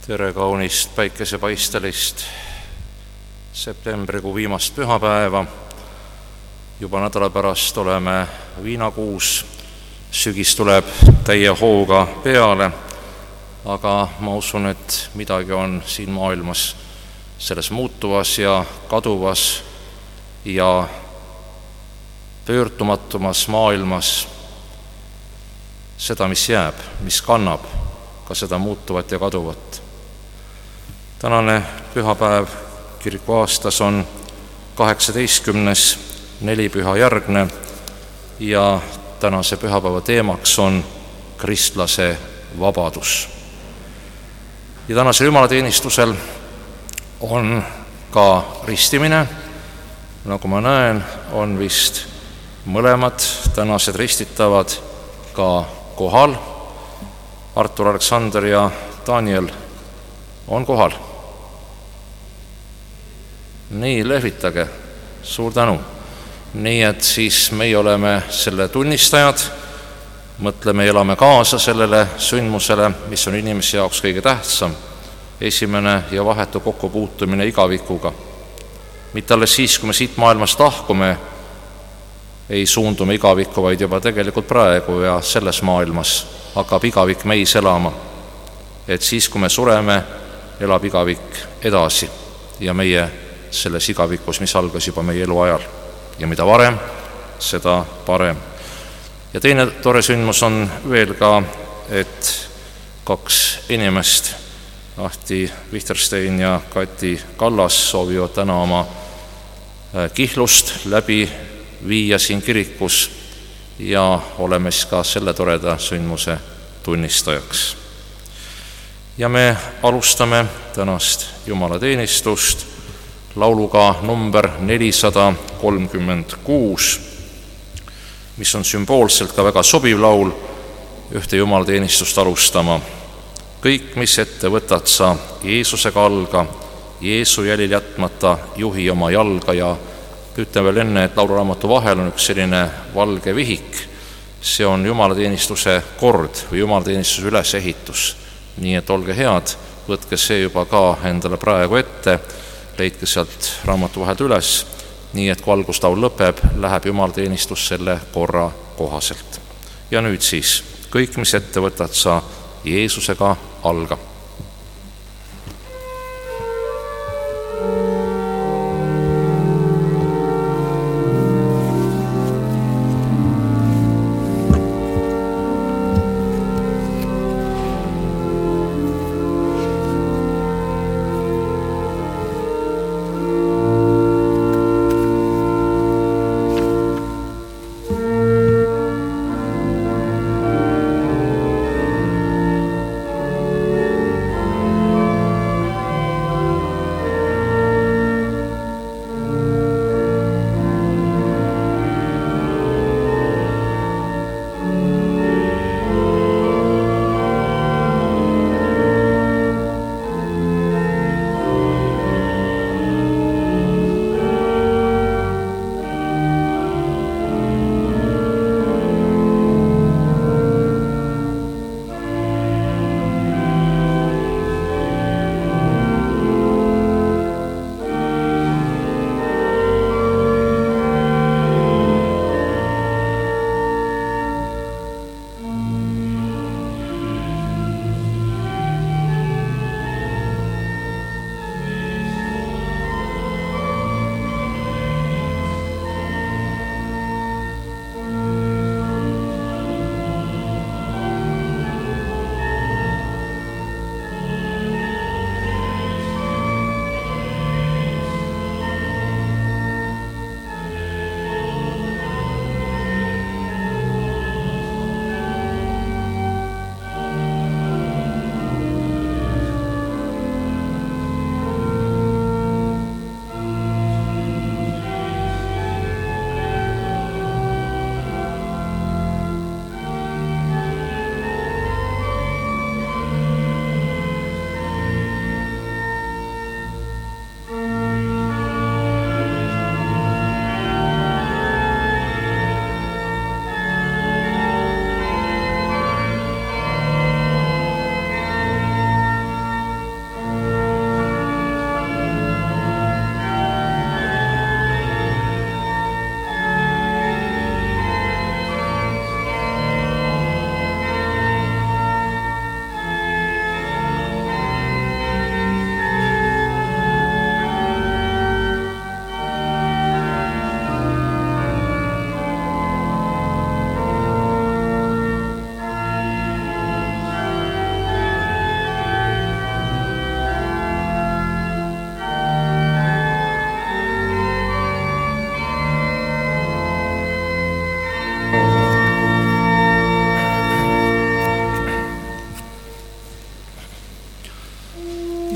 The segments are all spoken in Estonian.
Tere kaunist päikesepaistelist septembrikuu viimast pühapäeva. Juba nädala pärast oleme viinakuus, sügis tuleb täie hooga peale, aga ma usun, et midagi on siin maailmas selles muutuvas ja kaduvas ja pöördumatumas maailmas seda, mis jääb, mis kannab ka seda muutuvat ja kaduvat. Tänane pühapäev kirikuaastas on 18. nelipühajärgne ja tänase pühapäeva teemaks on kristlase vabadus. Ja tänasel jumalateenistusel on ka ristimine. Nagu ma näen, on vist mõlemad tänased ristitavad ka kohal. Artur, Aleksander ja Daniel on kohal. Nii, lehvitage. Suur tänu. Nii, et siis meie oleme selle tunnistajad, mõtleme ja elame kaasa sellele sündmusele, mis on inimese jaoks kõige tähtsam, esimene ja vahetu kokkupuutumine igavikuga. Mitte alles siis, kui me siit maailmast lahkume, ei suundume igavikku, vaid juba tegelikult praegu ja selles maailmas hakkab igavik meis elama. Et siis, kui me sureme, elab igavik edasi ja meie selles igavikus, mis algas juba meie eluajal. Ja mida varem, seda parem. Ja teine tore sündmus on veel ka, et 2 inimest, Ahti Vihterstein ja Kati Kallas, soovivad täna oma kihlust läbi viia siin kirikus ja oleme siis ka selle toreda sündmuse tunnistajaks. Ja me alustame tänast jumalateenistust lauluga number 436, mis on sümboolselt ka väga sobiv laul ühte jumalateenistust alustama. Kõik, mis ette võtad sa Jeesusega alga, Jeesu jälil jätmata juhi oma jalga. Ja ütlen veel enne, et lauluraamatu vahel on üks selline valge vihik. See on jumalateenistuse kord või jumalateenistuse ülesehitus. Nii et olge head, võtke see juba ka endale praegu ette, leidke sealt raamatu vahelt üles, nii et kui algustaul lõpeb, läheb jumalateenistus selle korra kohaselt. Ja nüüd siis, kõik, mis ette võtad sa Jeesusega alga.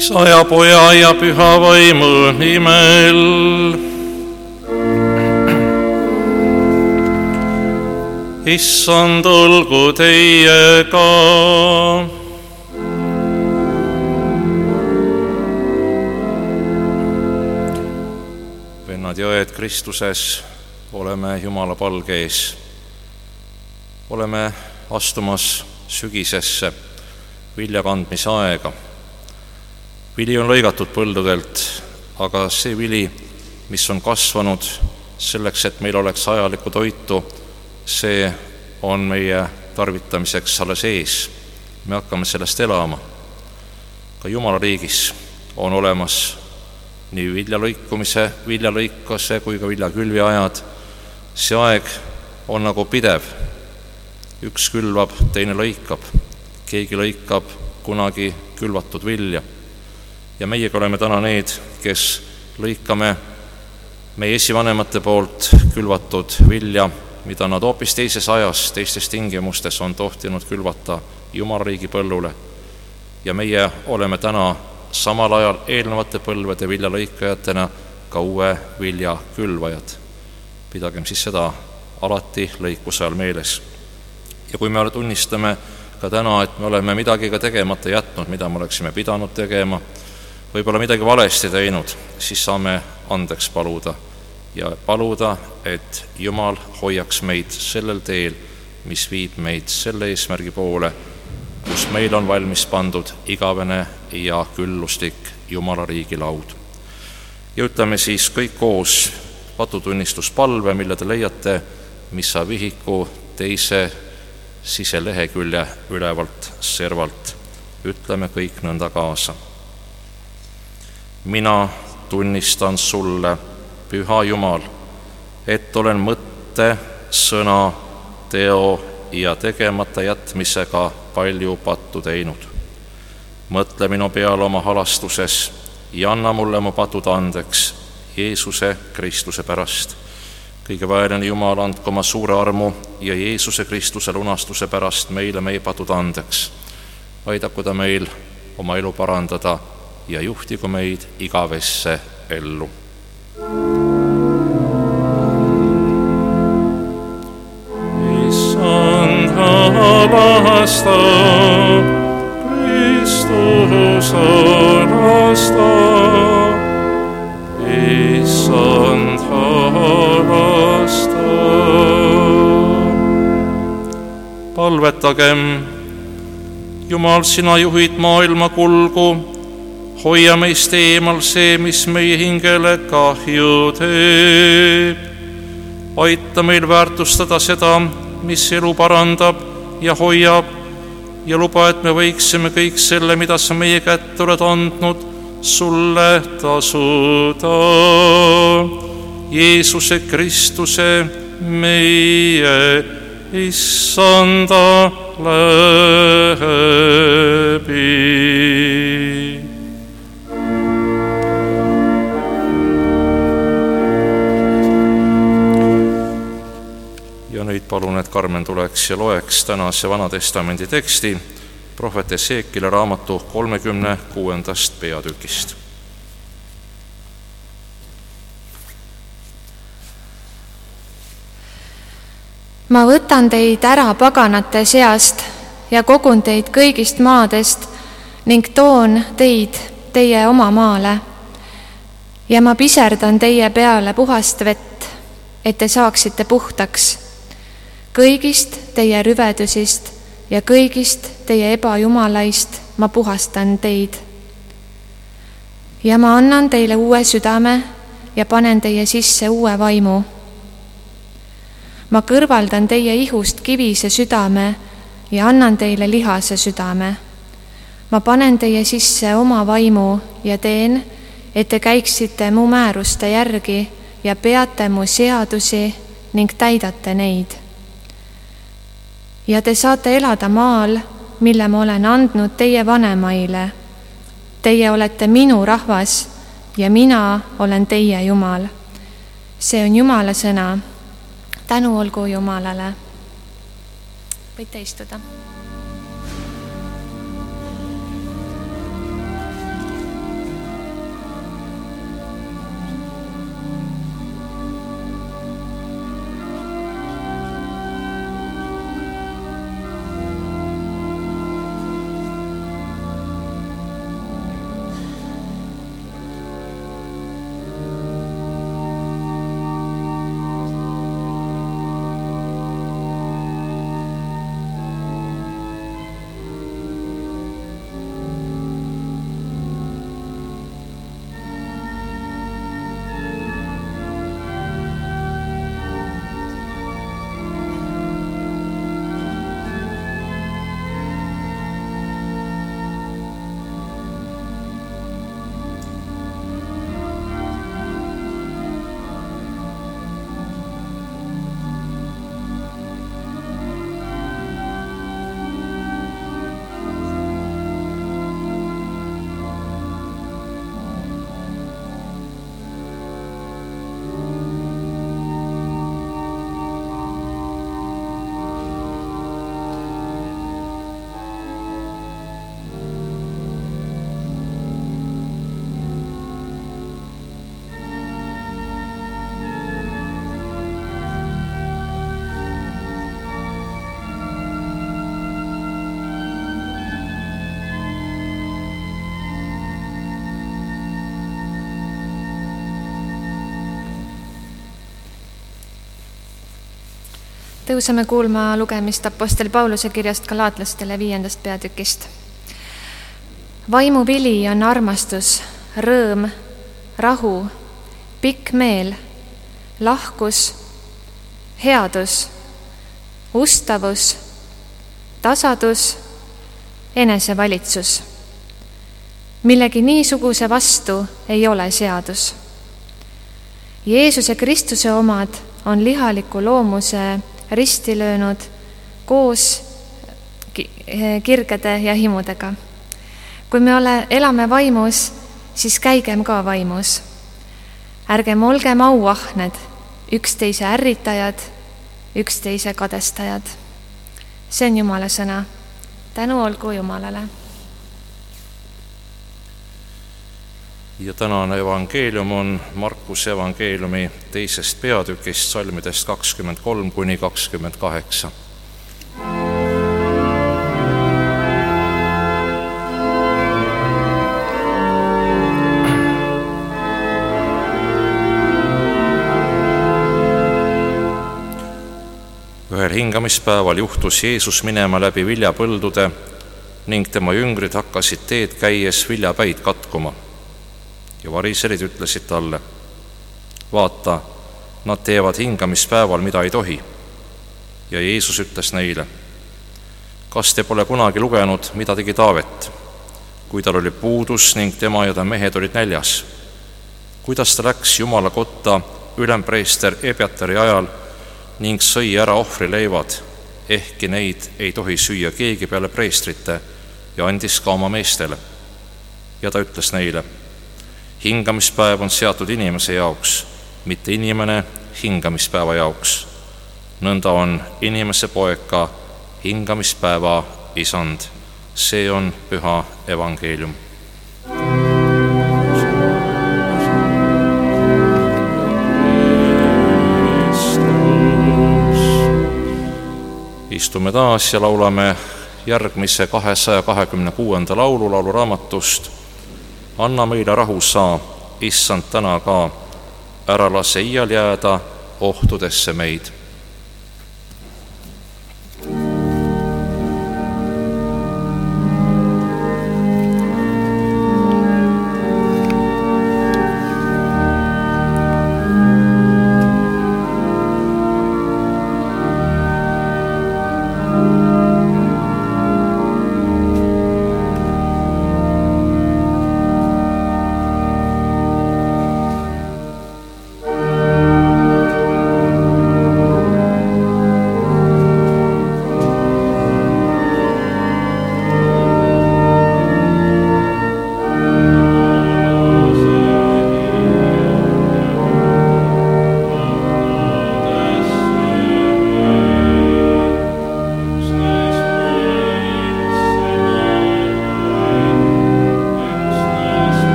Isa ja Poja ja Püha Vaimu nimel. Issand, olgu teiega. Vennad ja õed Kristuses, oleme Jumala palge ees. Oleme astumas sügisesse viljakandmise aega. Vili on lõigatud põldudelt, aga see vili, mis on kasvanud selleks, et meil oleks ajalikku toitu, see on meie tarvitamiseks alles ees. Me hakkame sellest elama. Ka Jumala riigis on olemas nii viljalõikuse kui ka viljakülvi ajad. See aeg on nagu pidev. Üks külvab, teine lõikab. Keegi lõikab kunagi külvatud vilja. Ja meiega oleme täna need, kes lõikame meie esivanemate poolt külvatud vilja, mida nad hoopis teises ajas, teistes tingimustes on tohtinud külvata Jumala riigi põllule. Ja meie oleme täna samal ajal eelnevate põlvede viljalõikajatena ka uue vilja külvajad. Pidagem siis seda alati lõikuse ajal meeles. Ja kui me tunnistame ka täna, et me oleme midagi ka tegemata jätnud, mida me oleksime pidanud tegema, võib-olla midagi valesti teinud, siis saame andeks paluda ja paluda, et Jumal hoiaks meid sellel teel, mis viib meid selle eesmärgi poole, kus meil on valmis pandud igavene ja külluslik Jumala riigi laud. Ja ütleme siis kõik koos patutunnistuspalve, mille te leiate Missa vihiku teise siselehekülje ülevalt servalt. Ütleme kõik nõnda kaasa. Mina tunnistan sulle, Püha Jumal, et olen mõtte, sõna, teo ja tegemata jätmisega palju pattu teinud. Mõtle minu peale oma halastuses ja anna mulle mu patud andeks Jeesuse Kristuse pärast. Kõige vaeline Jumal, andku oma suure armu ja Jeesuse Kristuse lunastuse pärast meile meie patud andeks. Aidaku ta meil oma elu parandada ja juhtigu meid igavesse ellu. Issand halasta, Kristus halasta, Issand halasta. Palvetagem, Jumal, sina juhid maailma kulgu, hoia meist eemal see, mis meie hingele kahju teeb. Aita meil väärtustada seda, mis elu parandab ja hoiab, ja luba, et me võiksime kõik selle, mida sa meie kätte oled andnud, sulle tasuda. Jeesuse Kristuse meie Issanda läbi. Ja nüüd palun, et Karmen tuleks ja loeks tänase Vanatestamendi teksti prohvet Esekieli raamatu 36. peatükist. Ma võtan teid ära paganate seast ja kogun teid kõigist maadest ning toon teid teie oma maale. Ja ma piserdan teie peale puhast vett, et te saaksite puhtaks. Kõigist teie rüvedusist ja kõigist teie ebajumalaist ma puhastan teid. Ja ma annan teile uue südame ja panen teie sisse uue vaimu. Ma kõrvaldan teie ihust kivise südame ja annan teile lihase südame. Ma panen teie sisse oma vaimu ja teen, et te käiksite mu määruste järgi ja peate mu seadusi ning täidate neid. Ja te saate elada maal, mille ma olen andnud teie vanemaile. Teie olete minu rahvas ja mina olen teie Jumal. See on Jumala sõna. Tänu olgu Jumalale. Võite istuda. Tõuseme kuulma lugemist Apostel Pauluse kirjast Galaatlastele 5. peatükist. Vaimu vili on armastus, rõõm, rahu, pikk meel, lahkus, headus, ustavus, tasadus, enesevalitsus. Millegi niisuguse vastu ei ole seadus. Jeesuse Kristuse omad on lihaliku loomuse risti löönud koos kirgede ja himudega. Kui me elame vaimus, siis käigem ka vaimus. Ärgem olgem auahned, üksteise ärritajad, üksteise kadestajad. See on Jumala sõna. Tänu olgu Jumalale. Ja tänane evangeelium on Markuse evangeeliumi 2. peatükist salmidest 23–28. Ühel hingamispäeval juhtus Jeesus minema läbi viljapõldude ning tema jüngrid hakkasid teed käies viljapäid katkuma. Ja variserid ütlesid talle, vaata, nad teevad hingamispäeval, mida ei tohi. Ja Jeesus ütles neile, kas te pole kunagi lugenud, mida tegi Taavet, kui tal oli puudus ning tema ja ta mehed olid näljas? Kuidas ta läks Jumala kotta ülempreester Ebiatari ajal ning sõi ära ohvrileivad, ehkki neid ei tohi süüa keegi peale preestrite, ja andis ka oma meestele. Ja ta ütles neile, hingamispäev on seatud inimese jaoks, mitte inimene hingamispäeva jaoks. Nõnda on inimese poeg ka hingamispäeva isand. See on püha evangeelium. Istume taas ja laulame järgmise 226. laulu raamatust. Anna meile rahu saa, issand täna ka, ära lase iial jääda ohtudesse meid.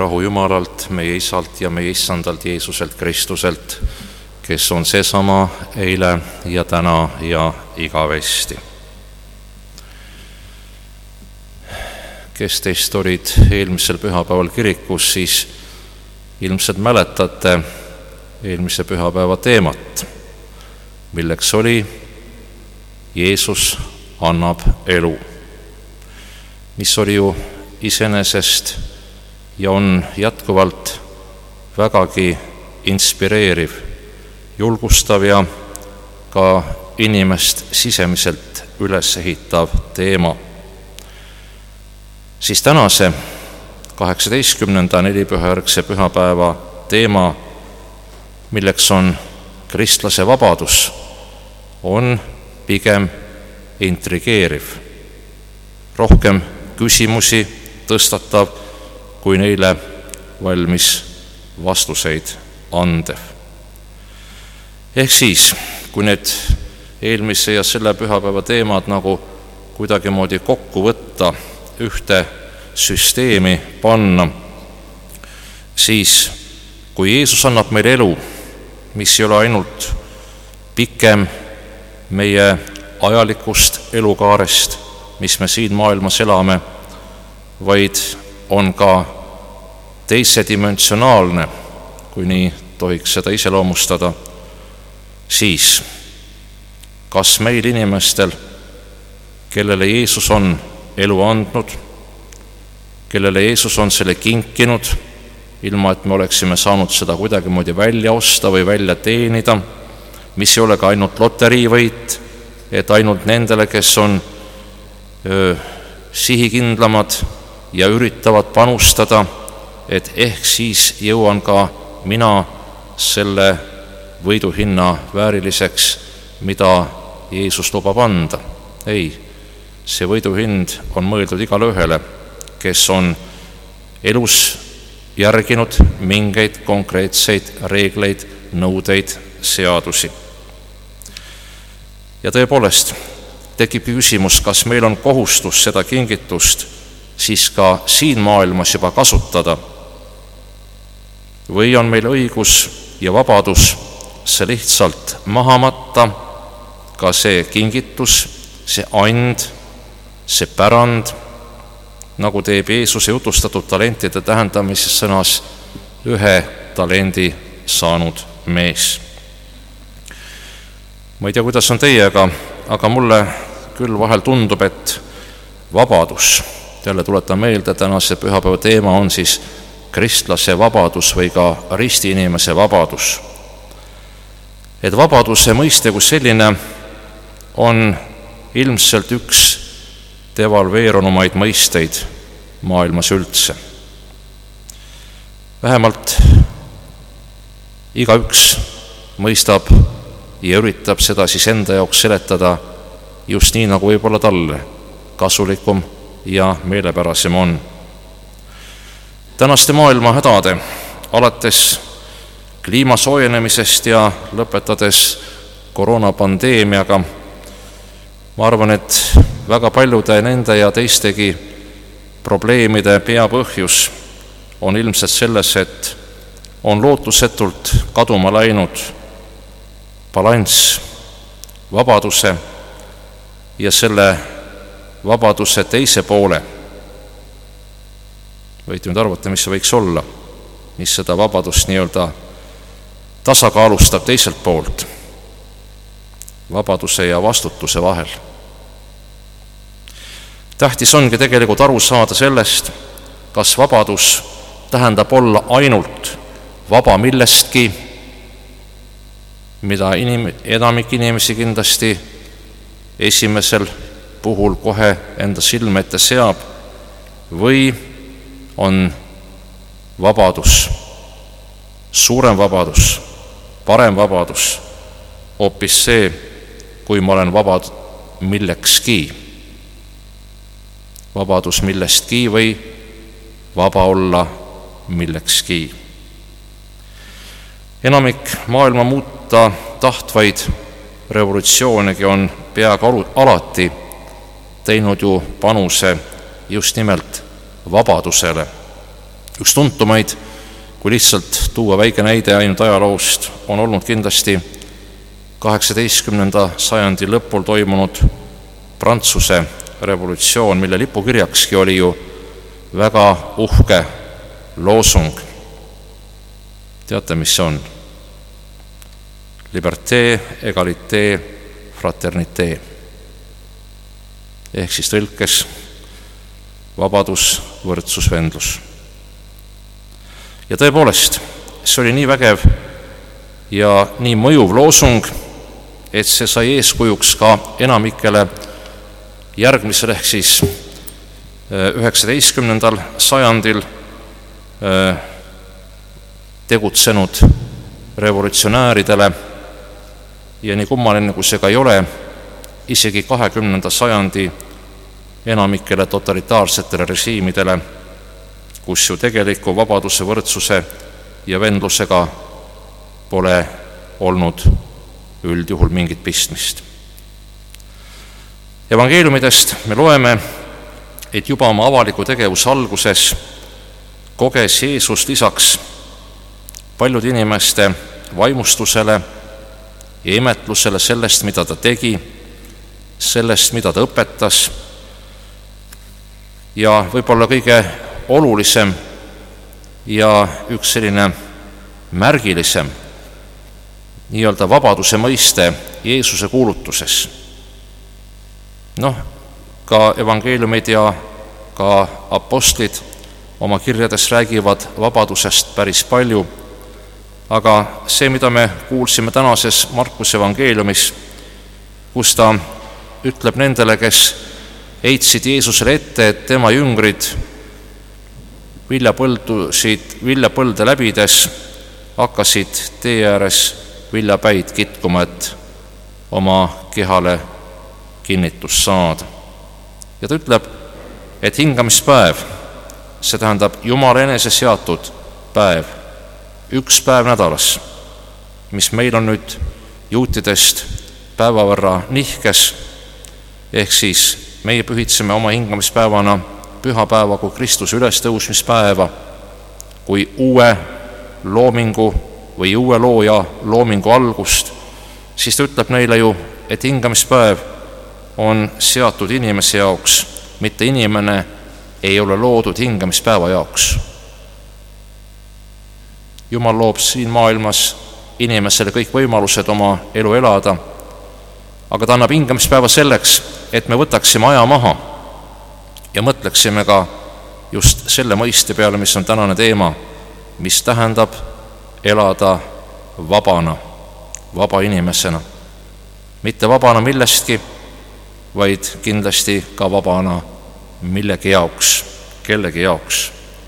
rahu Jumalalt, meie Isalt ja meie Issandalt Jeesuselt Kristuselt, kes on seesama eile ja täna ja igavesti. Kes teist olid eelmisel pühapäeval kirikus, siis ilmselt mäletate eelmise pühapäeva teemat, milleks oli Jeesus annab elu, mis oli ju iseenesest ja on jätkuvalt vägagi inspireeriv, julgustav ja ka inimest sisemiselt üles ehitav teema. Siis tänase 18. nelipühajärgse pühapäeva teema, milleks on kristlase vabadus, on pigem intrigeeriv, rohkem küsimusi tõstatav kui neile valmis vastuseid andev. Ehk siis, kui need eelmise ja selle pühapäeva teemad nagu kuidagimoodi kokku võtta, ühte süsteemi panna, siis kui Jeesus annab meile elu, mis ei ole ainult pikem meie ajalikust elukaarest, mis me siin maailmas elame, vaid on ka teisedimensionaalne, kui nii tohiks seda iseloomustada, siis kas meil inimestel, kellele Jeesus on elu andnud, kellele Jeesus on selle kinkinud, ilma et me oleksime saanud seda kuidagimoodi välja osta või välja teenida, mis ei ole ka ainult loteriivõit, et ainult nendele, kes on sihikindlamad ja üritavad panustada, et ehk siis jõuan ka mina selle võiduhinna vääriliseks, mida Jeesus lubab anda. Ei, see võiduhind on mõeldud igale ühele, kes on elus järginud mingeid konkreetseid reegleid, nõudeid, seadusi. Ja tõepoolest tekibki küsimus, kas meil on kohustus seda kingitust siis ka siin maailmas juba kasutada või on meil õigus ja vabadus see lihtsalt maha matta, ka see kingitus, see and, see pärand, nagu teeb Jeesuse jutustatud talentide tähendamises sõnas 1 talendi saanud mees. Ma ei tea, kuidas on teiega, aga mulle küll vahel tundub, et vabadus, jälle tuletan meelde, tänase pühapäeva teema on siis kristlase vabadus või ka ristiinimese vabadus. Et vabaduse mõiste kui selline on ilmselt üks devalveerunumaid mõisteid maailmas üldse. Vähemalt igaüks mõistab ja üritab seda siis enda jaoks seletada just nii, nagu võib-olla talle kasulikum ja meelepärasem on. Tänaste maailma hädade, alates kliima soojenemisest ja lõpetades koroonapandeemiaga, ma arvan, et väga paljude nende ja teistegi probleemide peapõhjus on ilmselt selles, et on lootusetult kaduma läinud balanss vabaduse ja selle vabaduse teise poole. Võite nüüd arvata, mis see võiks olla, mis seda vabadust nii-öelda tasakaalustab teiselt poolt, vabaduse ja vastutuse vahel. Tähtis ongi tegelikult aru saada sellest, kas vabadus tähendab olla ainult vaba millestki, mida enamik inimesi kindlasti esimesel puhul kohe enda silme ette seab, või on vabadus, suurem vabadus, parem vabadus hoopis see, kui ma olen vabad millekski. Vabadus millestki või vaba olla millekski. Enamik maailma muuta tahtvaid revolutsioonegi on peaaegu alati teinud ju panuse just nimelt vabadusele. Üks tuntumaid, kui lihtsalt tuua väike näide ainult ajaloost, on olnud kindlasti 18. sajandi lõpul toimunud Prantsuse revolutsioon, mille lipukirjakski oli ju väga uhke loosung. Teate, mis see on? Liberté, égalité, fraternité. Ehk siis tõlkes vabadus, võrdsus, vendlus. Ja tõepoolest, see oli nii vägev ja nii mõjuv loosung, et see sai eeskujuks ka enamikele järgmisel ehk siis 19. sajandil tegutsenud revolutsionääridele ja nii kummaline, kui see ka ei ole, isegi 20. sajandi enamikele totalitaarsetele režiimidele, kus ju tegeliku vabaduse, võrdsuse ja vendlusega pole olnud üldjuhul mingit pistmist. Evangeeliumidest me loeme, et juba oma avaliku tegevuse alguses koges Jeesus lisaks paljude inimeste vaimustusele ja imetlusele sellest, mida ta tegi, sellest, mida ta õpetas, ja võib-olla kõige olulisem ja üks selline märgilisem nii-öelda vabaduse mõiste Jeesuse kuulutuses. Ka evangeeliumid ja ka apostlid oma kirjades räägivad vabadusest päris palju, aga see, mida me kuulsime tänases Markuse evangeeliumis, kus ta ütleb nendele, kes heitsid Jeesusele ette, et tema jüngrid viljapõlde läbides hakkasid tee ääres viljapäid kitkuma, et oma kehale kinnitust saada. Ja ta ütleb, et hingamispäev, see tähendab Jumala enese seatud päev, üks päev nädalas, mis meil on nüüd juutidest päeva võrra nihkes, ehk siis meie pühitseme oma hingamispäevana pühapäeva kui Kristuse ülestõusmispäeva, kui uue loomingu või uue looja loomingu algust, siis ta ütleb neile ju, et hingamispäev on seatud inimese jaoks, mitte inimene ei ole loodud hingamispäeva jaoks. Jumal loob siin maailmas inimesele kõik võimalused oma elu elada, aga ta annab hingamispäeva selleks, et me võtaksime aja maha ja mõtleksime ka just selle mõiste peale, mis on tänane teema, mis tähendab elada vabana, vaba inimesena. Mitte vabana millestki, vaid kindlasti ka vabana millegi jaoks, kellegi jaoks.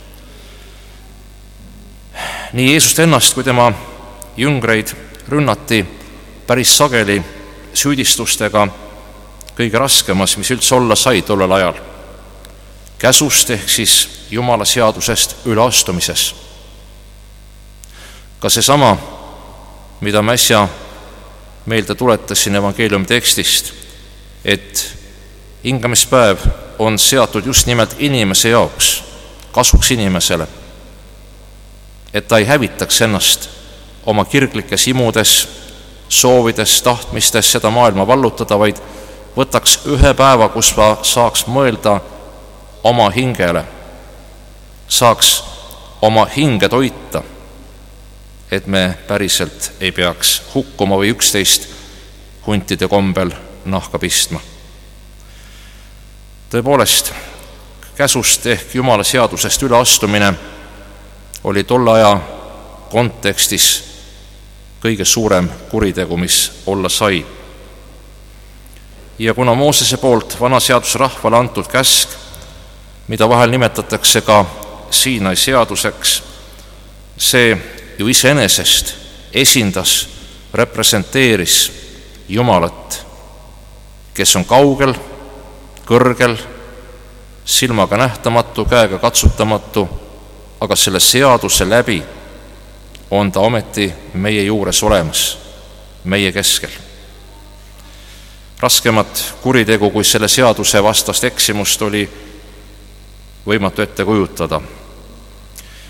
Nii Jeesust ennast kui tema jüngreid rünnati päris sageli süüdistustega kõige raskemas, mis üldse olla sai tollel ajal. Käsust ehk siis Jumala seadusest üleastumises. Ka seesama, mida ma äsja meelde tuletasin evangeeliumi tekstist, et hingamispäev on seatud just nimelt inimese jaoks, kasuks inimesele, et ta ei hävitaks ennast oma kirglikes imudes, soovides, tahtmistes seda maailma vallutada, vaid võtaks ühe päeva, kus ma saaks mõelda oma hingele, saaks oma hinge toita, et me päriselt ei peaks hukkuma või üksteist huntide kombel nahka pistma. Tõepoolest, käsust ehk Jumala seadusest üleastumine oli tolle aja kontekstis kõige suurem kuritegu, mis olla sai. Ja kuna Moosese poolt vana seaduse rahvale antud käsk, mida vahel nimetatakse ka Siinai seaduseks, see ju iseenesest esindas, representeeris Jumalat, kes on kaugel, kõrgel, silmaga nähtamatu, käega katsutamatu, aga selle seaduse läbi on ta ometi meie juures olemas, meie keskel. Raskemat kuritegu kui selle seaduse vastast eksimust oli võimatu ette kujutada.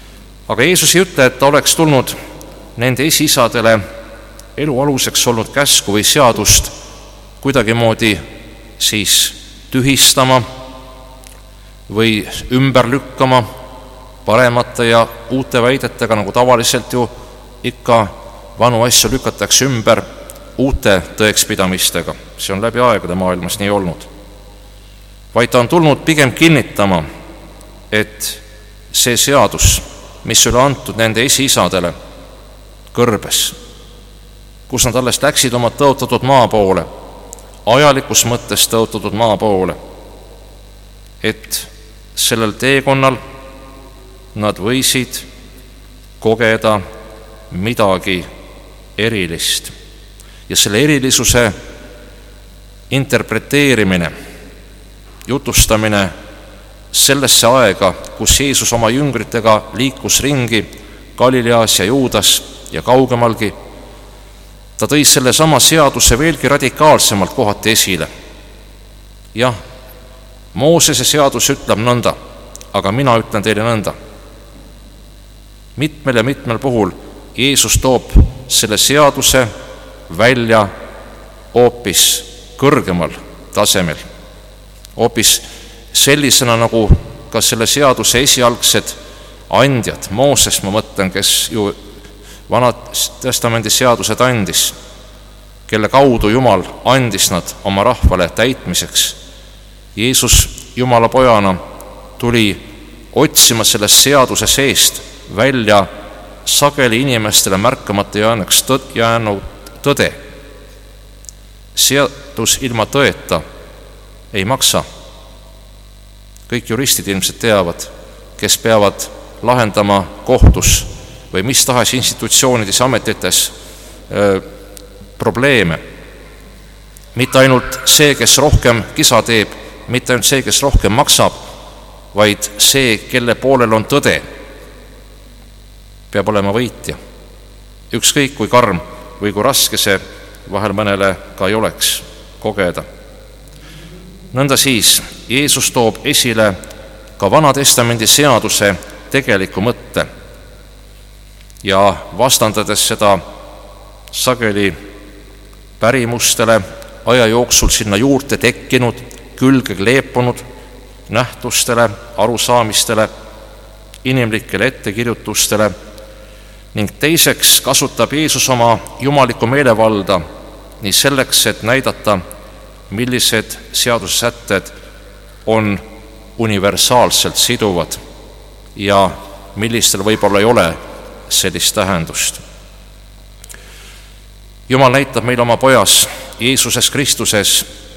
Aga Jeesus ei ütle, et ta oleks tulnud nende esiisadele elu aluseks olnud käsku või seadust kuidagimoodi siis tühistama või ümber lükkama paremate ja uute väidetega, nagu tavaliselt ju ikka vanu asju lükatakse ümber uute tõekspidamistega. See on läbi aegade maailmas nii olnud. Vaid ta on tulnud pigem kinnitama, et see seadus, mis oli antud nende esiisadele kõrbes, kus nad alles läksid oma tõotatud maa poole, ajalikus mõttes tõotatud maa poole, et sellel teekonnal nad võisid kogeda midagi erilist. Ja selle erilisuse interpreteerimine, jutustamine sellesse aega, kus Jeesus oma jüngritega liikus ringi Galileas ja Juudas ja kaugemalgi, ta tõi selle sama seaduse veelgi radikaalsemalt kohati esile. Jah, Moosese seadus ütleb nõnda, aga mina ütlen teile nõnda. Mitmel ja mitmel puhul Jeesus toob selle seaduse välja hoopis kõrgemal tasemel, hoopis sellisena, nagu ka selle seaduse esialgsed andjad, Mooses ma mõtlen, kes ju Vana Testamendi seadused andis, kelle kaudu Jumal andis nad oma rahvale täitmiseks. Jeesus Jumala pojana tuli otsima sellest seaduse seest välja sageli inimestele märkamata jäänud tõde. Seadus ilma tõeta ei maksa. Kõik juristid ilmselt teavad, kes peavad lahendama kohtus või mis tahes institutsioonides ja ametites probleeme. Mitte ainult see, kes rohkem kisa teeb, mitte ainult see, kes rohkem maksab, vaid see, kelle poolel on tõde, peab olema võitja. Ükskõik kui karm või kui raske see vahel mõnele ka ei oleks kogeda. Nõnda siis Jeesus toob esile ka Vana Testamendi seaduse tegeliku mõtte ja vastandades seda sageli pärimustele, aja jooksul sinna juurde tekkinud, külge kleepunud nähtustele, arusaamistele, inimlikele ettekirjutustele ning teiseks kasutab Jeesus oma jumalikku meelevalda nii selleks, et näidata, millised seadusesätted on universaalselt siduvad ja millistel võib-olla ei ole sellist tähendust. Jumal näitab meile oma pojas Jeesuses Kristuses,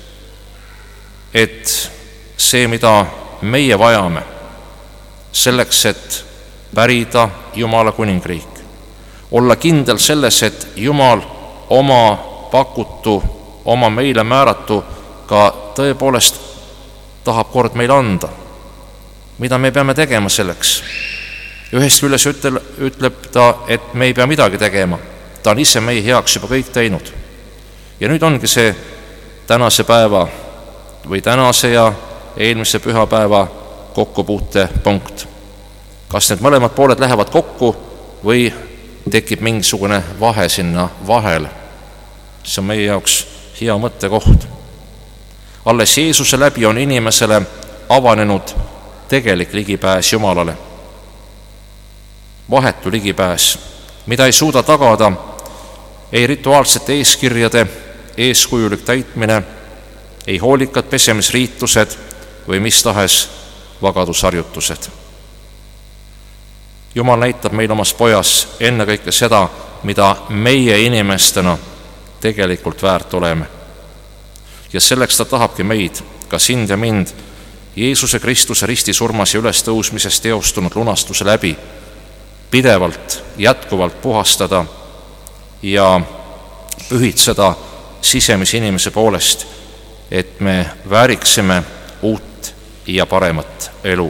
et see, mida meie vajame selleks, et pärida Jumala kuningriik, olla kindel selles, et Jumal oma pakutu, oma meile määratu ka tõepoolest tahab kord meile anda. Mida me peame tegema selleks? Ühest küljest ütleb ta, et me ei pea midagi tegema. Ta on ise meie heaks juba kõik teinud. Ja nüüd ongi see tänase päeva või tänase ja eelmise pühapäeva kokkupuute punkt. Kas need mõlemad pooled lähevad kokku või tekib mingisugune vahe sinna vahel? See on meie jaoks hea mõttekoht. Alles Jeesuse läbi on inimesele avanenud tegelik ligipääs Jumalale. Vahetu ligipääs, mida ei suuda tagada ei rituaalsete eeskirjade eeskujulik täitmine, ei hoolikad pesemisriitused või mis tahes vagadusharjutused. Jumal näitab meil omas pojas ennekõike seda, mida meie inimestena tegelikult väärt oleme. Ja selleks ta tahabki meid, ka sind ja mind, Jeesuse Kristuse ristisurmas ja ülestõusmisest teostunud lunastuse läbi pidevalt, jätkuvalt puhastada ja pühitseda sisemise inimese poolest, et me vääriksime uut ja paremat elu.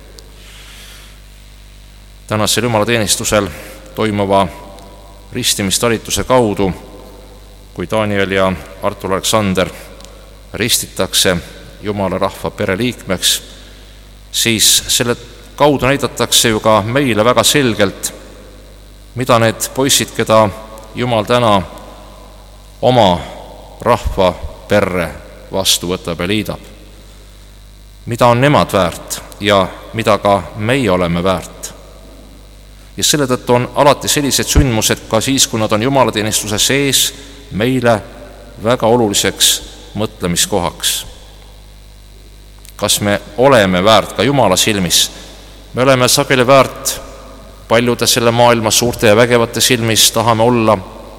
Tänasel jumalateenistusel toimuva ristimistalituse kaudu, kui Daniel ja Artur Aleksander ristitakse Jumala rahva pereliikmeks, siis selle kaudu näidatakse ju ka meile väga selgelt, mida need poisid, keda Jumal täna oma rahva perre vastu võtab ja liidab, mida on nemad väärt ja mida ka meie oleme väärt. Ja selle tõttu on alati sellised sündmused ka siis, kui nad on jumalateenistuse sees, meile väga oluliseks mõtlemiskohaks. Kas me oleme väärt ka Jumala silmis? Me oleme sageli väärt paljude selle maailma suurte ja vägevate silmis, tahame olla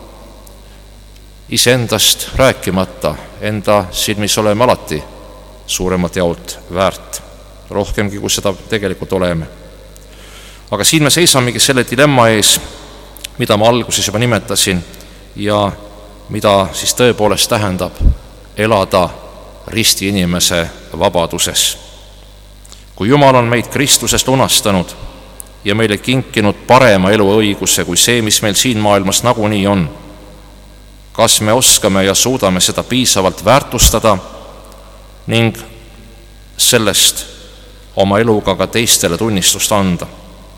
iseendast rääkimata, enda silmis oleme alati suuremalt jaolt väärt, rohkemgi kui seda tegelikult oleme. Aga siin me seisamegi selle dilemma ees, mida ma alguses juba nimetasin ja mida siis tõepoolest tähendab elada risti inimese vabaduses. Kui Jumal on meid Kristuses lunastanud ja meile kinkinud parema eluõiguse kui see, mis meil siin maailmas nagunii on, kas me oskame ja suudame seda piisavalt väärtustada ning sellest oma eluga ka teistele tunnistust anda?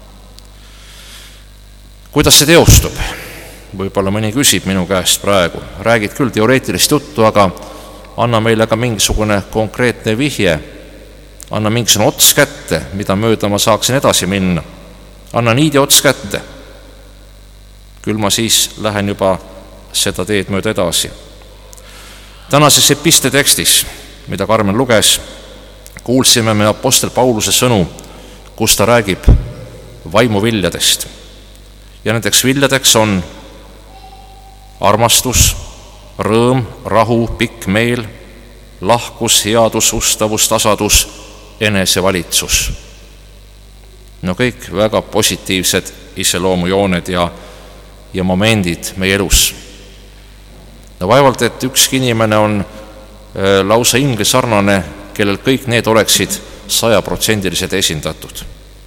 Kuidas see teostub? Võib-olla mõni küsib minu käest praegu, räägid küll teoreetilist juttu, aga anna meile ka mingisugune konkreetne vihje, anna mingisugune ots kätte, mida mööda ma saaksin edasi minna. Anna niidi ots kätte. Küll ma siis lähen juba seda teed mööda edasi. Tänases epistle tekstis, mida Karmen luges, kuulsime me apostel Pauluse sõnu, kus ta räägib vaimuviljadest. Ja nendeks viljadeks on armastus, rõõm, rahu, pikk meel, lahkus, headus, ustavus, tasadus, enesevalitsus. No kõik väga positiivsed iseloomujooned ja momendid meie elus. No vaevalt, et ükski inimene on lausa inglisarnane, kellel kõik need oleksid 100% esindatud.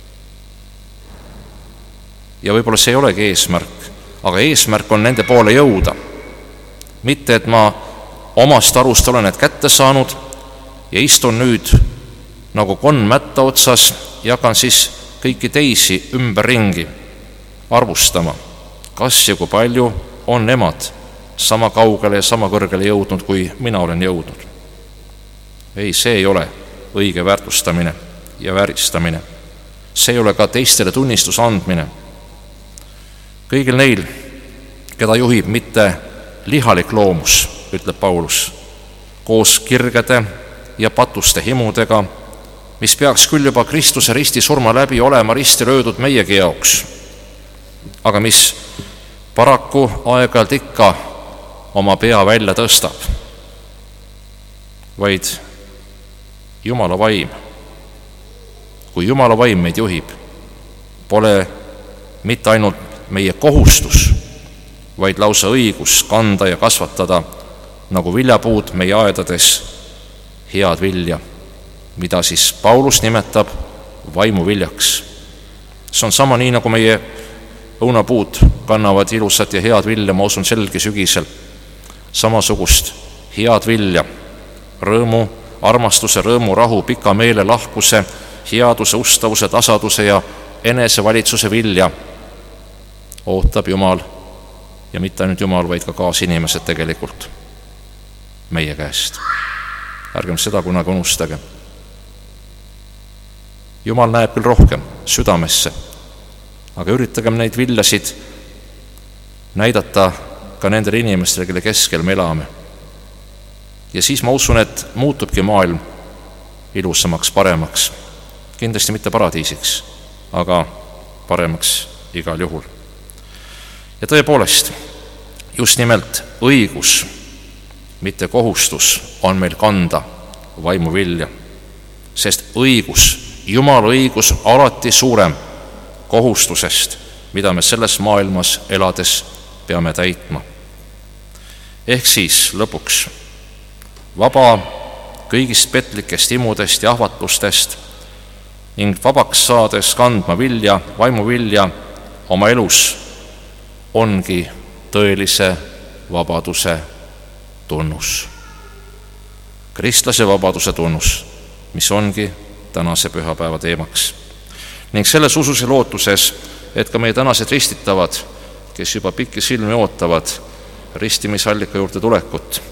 Ja võib-olla see ei olegi eesmärk, aga eesmärk on nende poole jõuda. Mitte, et ma omast arust olen need kätte saanud ja istun nüüd nagu konn mätta otsas ja hakan siis kõiki teisi ümberringi arvustama, kas ja kui palju on nemad sama kaugele ja sama kõrgele jõudnud, kui mina olen jõudnud. Ei, see ei ole õige väärtustamine ja vääristamine. See ei ole ka teistele tunnistuse andmine. Kõigil neil, keda juhib mitte lihalik loomus, ütleb Paulus, koos kirgede ja patuste himudega, mis peaks küll juba Kristuse ristisurma läbi olema risti löödud meiegi jaoks, aga mis paraku aeg-ajalt ikka oma pea välja tõstab, vaid Jumala vaim. Kui Jumala vaim meid juhib, pole mitte ainult meie kohustus, vaid lausa õigus kanda ja kasvatada nagu viljapuud meie aedades head vilja, mida siis Paulus nimetab vaimuviljaks. See on sama nii, nagu meie õunapuud kannavad ilusat ja head vilja, ma usun selgi sügisel, samasugust head vilja, rõõmu, armastuse, rõõmu, rahu, pika meele, lahkuse, headuse, ustavuse, tasaduse ja enesevalitsuse vilja ootab Jumal ja mitte ainult Jumal, vaid ka kaasinimesed tegelikult meie käest. Ärgem seda kunagi unustage. Jumal näeb küll rohkem südamesse, aga üritagem neid viljasid näidata ka nendele inimestele, kelle keskel me elame. Ja siis ma usun, et muutubki maailm ilusamaks, paremaks. Kindlasti mitte paradiisiks, aga paremaks igal juhul. Ja tõepoolest, just nimelt õigus, mitte kohustus on meil kanda vaimuvilja, sest õigus, Jumala õigus alati suurem kohustusest, mida me selles maailmas elades peame täitma. Ehk siis lõpuks vaba kõigist petlikest imudest ja ahvatlustest ning vabaks saades kandma vilja, vaimuvilja oma elus ongi tõelise vabaduse tunnus. Kristlase vabaduse tunnus, mis ongi tänase pühapäeva teemaks. ning selles usus ja lootuses, et ka meie tänased ristitavad, kes juba pikki silmi ootavad ristimisallika juurde tulekut,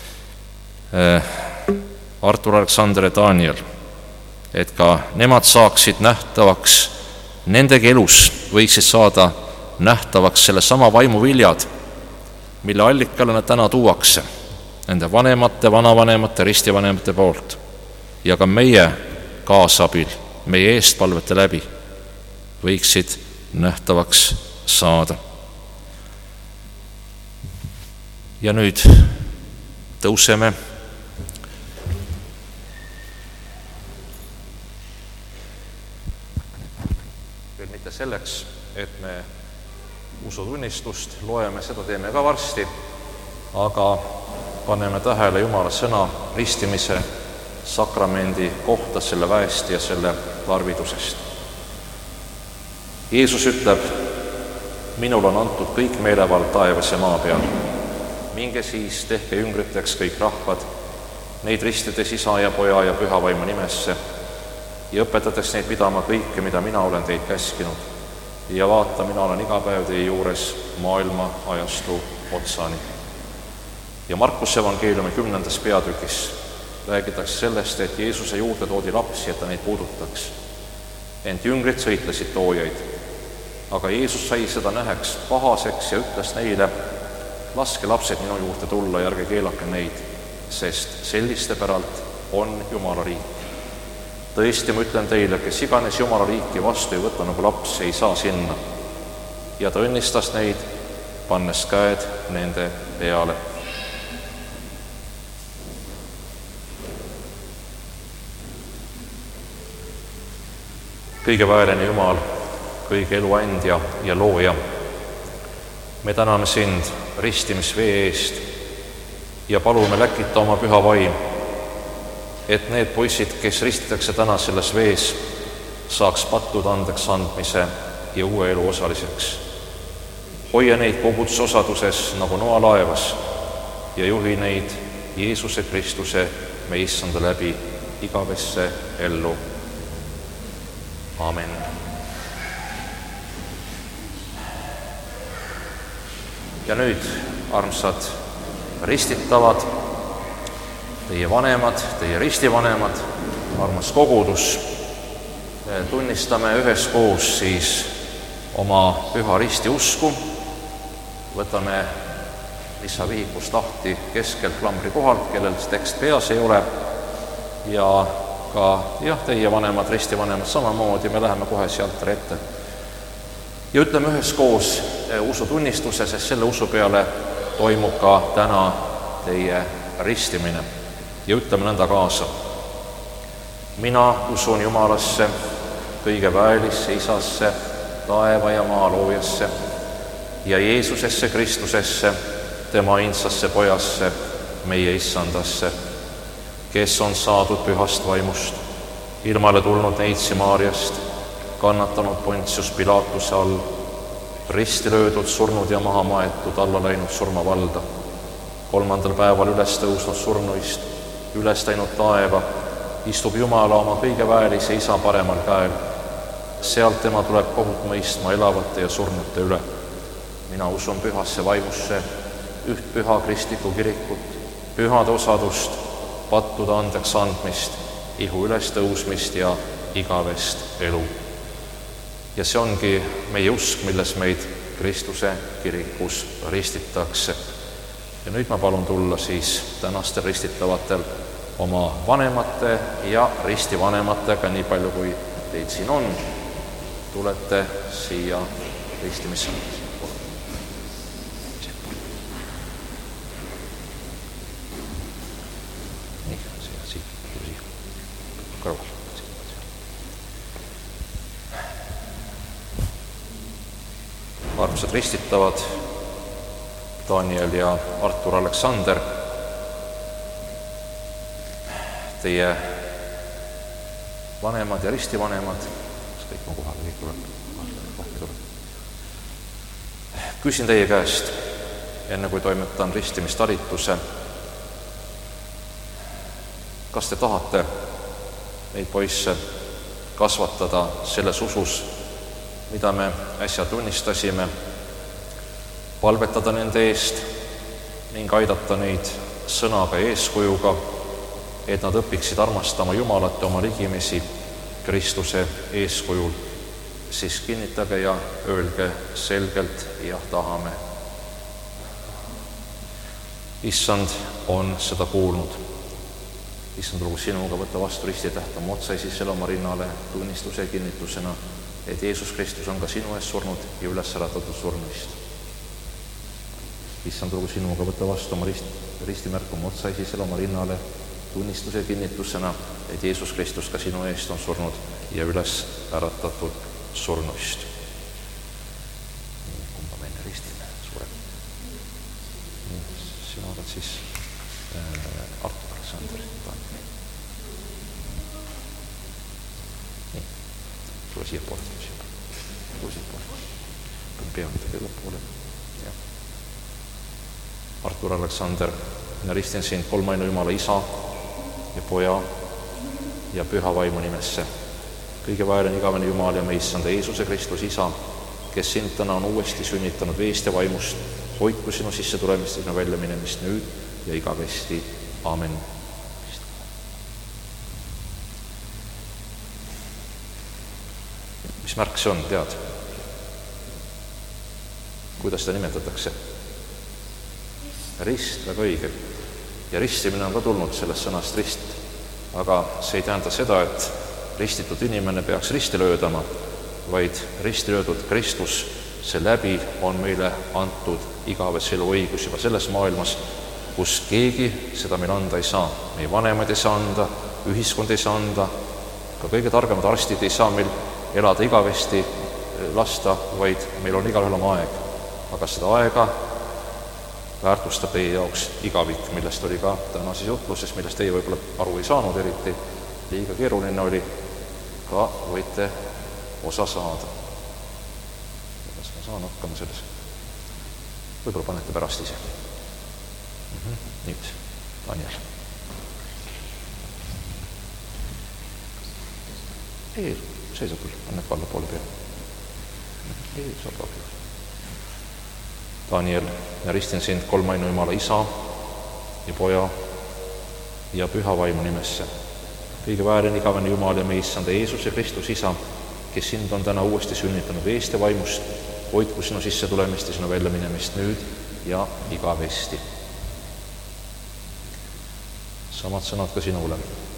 Artur, Aleksander ja Daniel, et ka nemad saaksid nähtavaks, nendegi elus võiksid saada nähtavaks selle sama vaimu viljad, mille allikale nad täna tuuakse, nende vanemate, vanavanemate, ristivanemate poolt ja ka meie kaasabil, meie eestpalvete läbi võiksid nähtavaks saada. Ja nüüd tõuseme veel mitte selleks, et me usutunnistust loeme, seda teeme ka varsti, aga paneme tähele Jumala sõna ristimise sakramendi kohta, selle väest ja selle tarvidusest. Jeesus ütleb, minul on antud kõik meelevald taevas ja maa peal. Minge siis, tehke jüngriteks kõik rahvad, neid ristides Isa ja Poja ja Püha Vaimu nimesse ja õpetades neid pidama kõike, mida mina olen teid käskinud. Ja vaata, mina olen iga päev teie juures maailma ajastu otsani. Ja Markuse evangeeliumi 10. peatükis räägitakse sellest, et Jeesuse juurde toodi lapsi, et ta neid puudutaks. Ent jüngrid sõitlesid toojaid. Aga Jeesus sai seda näheks pahaseks ja ütles neile, laske lapsed minu juurde tulla ja ärge keelake neid, sest selliste päralt on Jumala riik. Tõesti, ma ütlen teile, kes iganes Jumala riiki vastu ei võta nagu laps, ei saa sinna. Ja ta õnnistas neid, pannes käed nende peale. Kõige väeline Jumal, kõige elu andja ja looja, me täname sind ristimisvee eest ja palume läkita oma püha vaim, et need poisid, kes ristitakse täna selles vees, saaks pattuda andeks andmise ja uue elu osaliseks. Hoia neid kogudusosaduses nagu Noa laevas ja juhi neid Jeesuse Kristuse, me Issanda läbi igavesse ellu. Amen. Ja nüüd, armsad ristitavad, teie vanemad, teie ristivanemad, armas kogudus, tunnistame üheskoos siis oma püha risti usku, võtame lissavihikust lahti keskelt klambri kohalt, kellel tekst peas ei ole, ja ka teie vanemad, ristivanemad samamoodi, me läheme kohe sealt ette. Ja ütleme üheskoos usutunnistuse, sest selle usu peale toimub ka täna teie ristimine. Ja ütleme nõnda kaasa. Mina usun Jumalasse, kõige väelisse Isasse, taeva ja maa loojasse ja Jeesusesse Kristusesse, tema ainsasse Pojasse, meie Issandasse, kes on saadud pühast vaimust, ilmale tulnud Neitsi Maarjast, kannatanud Pontius Pilatuse all, risti löödud, surnud ja maha maetud, alla läinud surmavalda, 3. päeval üles tõusnud surnuist, üles läinud taeva, istub Jumala oma kõige väelise Isa paremal käel. Sealt tema tuleb kohut mõistma elavate ja surnute üle. Mina usun pühasse vaimusse, üht püha kristlikku kirikut, pühade osadust, pattude andeks andmist, ihu ülestõusmist ja igavest elu. Ja see ongi meie usk, milles meid Kristuse kirikus ristitakse. Ja nüüd ma palun tulla siis tänastel ristitavatel oma vanemate ja ristivanematega, nii palju kui teid siin on, tulete siia ristimisse. Armsad ristitavad, Daniel ja Artur, Aleksander, teie vanemad ja ristivanemad, kas kõik on kohal, kõik tuleb. Küsin teie käest, enne kui toimetan ristimistalituse, kas te tahate neid poisse kasvatada selles usus, mida me äsja tunnistasime, palvetada nende eest ning aidata neid sõnaga ja eeskujuga, et nad õpiksid armastama Jumalat ja oma ligimesi Kristuse eeskujul. Siis kinnitage ja öelge selgelt: jah, tahame. Issand on seda kuulnud. Issand, olgu sinuga, võtta vastu ristitäht oma otsaisi selle oma rinnale tunnistuse kinnitusena, et Jeesus Kristus on ka sinu eest surnud ja üles äratatud surnuist. Issand, olgu sinuga, võtta vastu oma ristimärk oma otsaisi selle oma rinnale tunnistuse kinnitusena, et Jeesus Kristus ka sinu eest on surnud ja üles äratatud surnuist. Kumba me enne ristime? Suure. Sina oled siis Artur Aleksander. Nii, tule siia poole. Tule siia poole. Pean teile poole. Artur Aleksander, mina ristin sind kolmainu Jumala Isa ja Poja ja Püha Vaimu nimesse. Kõige vaeline igavene Jumal ja meie Issanda Jeesuse Kristus Isa, kes sind täna on uuesti sünnitanud veest ja vaimust, hoidku sinu sisse tulemist ja sinu välja minemist nüüd ja igavesti. Aamen. Mis märk see on, tead? Kuidas seda nimetatakse? Rist, väga õige. Ja ristimine on ka tulnud sellest sõnast rist, aga see ei tähenda seda, et ristitud inimene peaks risti löödama, vaid risti löödud Kristus, see läbi on meile antud igavese elu õigus juba selles maailmas, kus keegi seda meil anda ei saa. Meie vanemaid ei saa anda, ühiskond ei saa anda, ka kõige targemad arstid ei saa meil elada igavesti lasta, vaid meil on igal ühel oma aeg. Aga seda aega väärtustab teie jaoks igavik, millest oli ka tänases jutluses, millest teie võib-olla aru ei saanud eriti, liiga keeruline oli, ka võite osa saada. Kas ma saan hakkama selles? Võib-olla panete pärast ise. Nüüd, Daniel. Ei, seisa küll, annab alla poole peale. Ei, saab abi. Daniel, ja ristin sind kolmainu Jumala Isa ja Poja ja Püha Vaimu nimesse. Kõige väärin igavene Jumal ja meie Issanda Jeesuse Kristus Isa, kes sind on täna uuesti sünnitanud veest ja vaimust, hoidku sinu sisse tulemist ja sinu välja minemist nüüd ja igavesti. Samad sõnad ka sinule.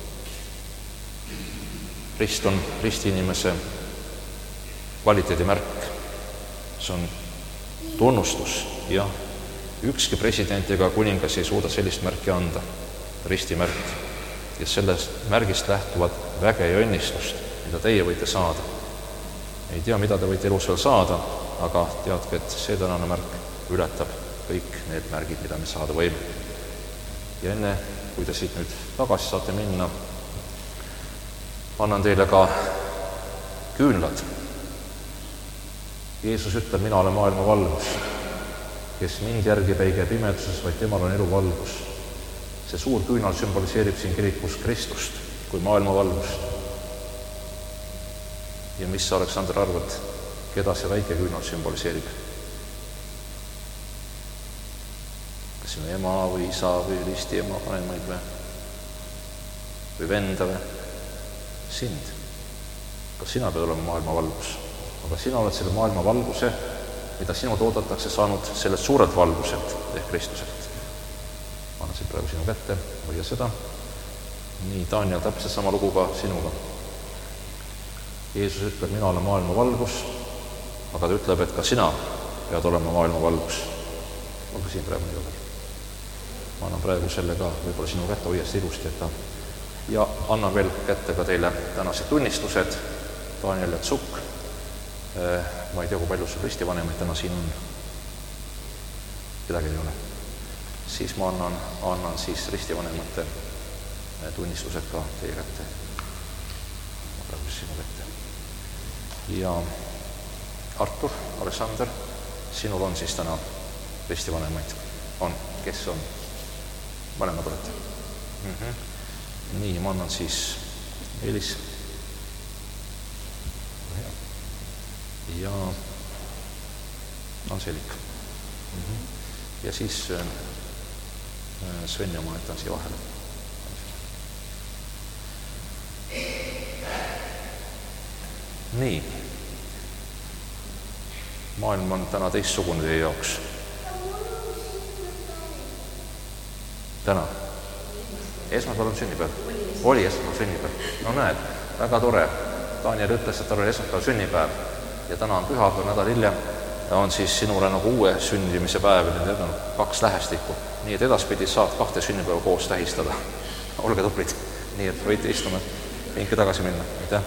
Rist on ristiinimese kvaliteedimärk. See on tunnustus, jah. Ükski president ega kuningas ei suuda sellist märki anda, ristimärk. Ja sellest märgist lähtuvad väge ja õnnistust, mida teie võite saada. Ei tea, mida te võite elus veel saada, aga teadke, et see tänane märk ületab kõik need märgid, mida me saada võime. Ja enne, kui te siit nüüd tagasi saate minna, annan teile ka küünlad. Jeesus ütleb, mina olen maailma valgus. Kes mind järgib ei käi pimeduses, vaid temal on elu valgus. See suur küünal sümboliseerib siin kirikus Kristust kui maailma valgust. Ja mis sa, Aleksander, arvad, keda see väike küünal sümboliseerib? Kas sinu ema või isa või risti ema vanemaid või venda või? Sind. Kas sina pead olema maailma valgus? Aga sina oled selle maailma valguse, mida sinult oodatakse, saanud sellelt suurelt valguselt ehk Kristuselt. Ma annan siit praegu sinu kätte, hoia seda. Nii, Daniel, täpselt sama lugu ka sinuga. Jeesus ütleb, mina olen maailma valgus, aga ta ütleb, et ka sina pead olema maailma valgus. Olge siin praegu nii juurde. Ma annan praegu selle ka võib-olla sinu kätte, hoia seda ilusti, et ta. Ja annan veel kätte ka teile tänased tunnistused, Daniel ja Tsukk. Ma ei tea, kui palju sul ristivanemaid täna siin on. Kedagi ei ole. Siis ma annan siis ristivanemate tunnistused ka teie kätte. Ma praegu sinu kätte. Ja Artur, Aleksander, sinul on siis täna ristivanemaid. On, kes on? Vanemad olete? Nii, ma annan siis Elis. ja Anselik. Ja siis Sveni oma jätan siia vahele. Nii. Maailm on täna teistsugune teie jaoks. Täna? Esmaspäeval on sünnipäev. Oli esmaspäeval sünnipäev. No näed, väga tore. Daniel ütles, et tal oli esmaspäeval sünnipäev ja täna on pühapäev, nädal hiljem on siis sinule nagu uue sündimise päev, need on 2 lähestikku. Nii et edaspidi saad 2 sünnipäeva koos tähistada. Olge tublid. Nii et võite istuma, vinke tagasi minna. Aitäh.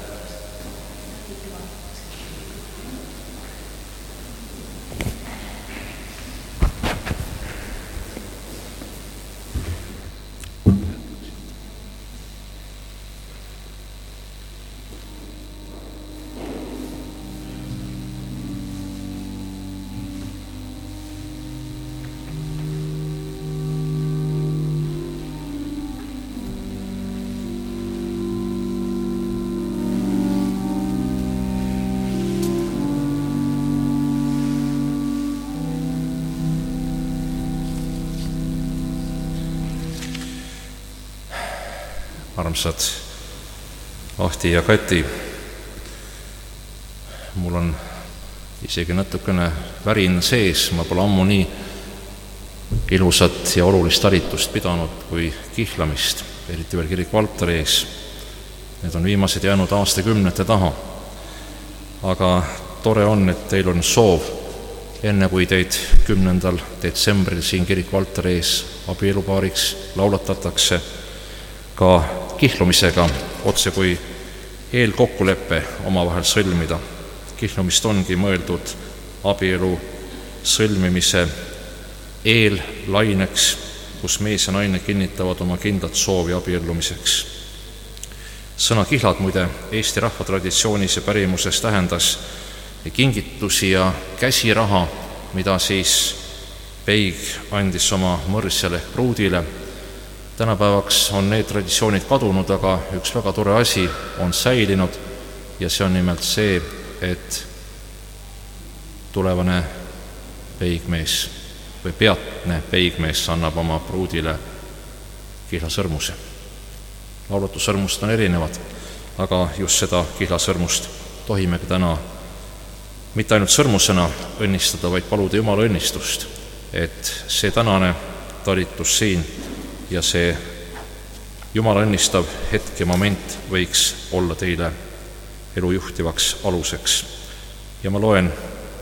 Armsad Ahti ja Kati, mul on isegi natukene värin sees, ma pole ammu nii ilusat ja olulist talitust pidanud kui kihlamist, eriti veel kiriku altari ees. Need on viimased jäänud aastakümnete taha. Aga tore on, et teil on soov, enne kui teid 10. detsembril siin kiriku altari ees abielupaariks laulatatakse, ka kihlumisega otse kui eelkokkuleppe omavahel sõlmida. Kihlumist ongi mõeldud abielu sõlmimise eellaineks, kus mees ja naine kinnitavad oma kindlat soovi abiellumiseks. Sõna kihlad muide Eesti rahvatraditsioonis ja pärimuses tähendas kingitusi ja käsiraha, mida siis peig andis oma mõrsjale ehk pruudile. Tänapäevaks on need traditsioonid kadunud, aga üks väga tore asi on säilinud ja see on nimelt see, et tulevane peigmees või peatne peigmees annab oma pruudile kihlasõrmuse. Laulutussõrmust on erinevad, aga just seda kihlasõrmust tohimegi täna mitte ainult sõrmusena õnnistada, vaid paluda Jumala õnnistust, et see tänane talitus siin ja see Jumala õnnistav hetk ja moment võiks olla teile elu juhtivaks aluseks. Ja ma loen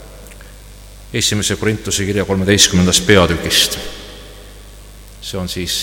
1. Korintuse kirja 13. peatükist. See on siis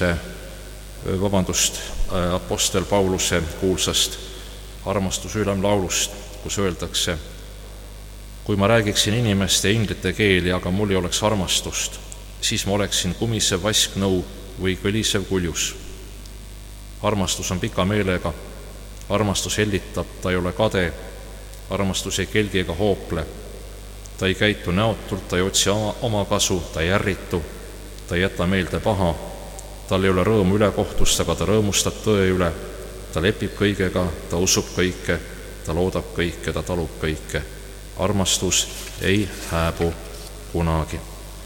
Apostel Pauluse kuulsast armastuse ülemlaulust, kus öeldakse: kui ma räägiksin inimeste ja inglite keeli, aga mul ei oleks armastust, siis ma oleksin kumisev vasknõu või kõlisev kuljus. Armastus on pika meelega, armastus hellitab, ta ei ole kade, armastus ei kelgi ega hoople, ta ei käitu näotult, ta ei otsi oma kasu, ta ei ärritu, ta ei jäta meelde paha, tal ei ole rõõmu ülekohtust, aga ta rõõmustab tõe üle, ta lepib kõigega, ta usub kõike, ta loodab kõike, ta talub kõike. Armastus ei hääbu kunagi.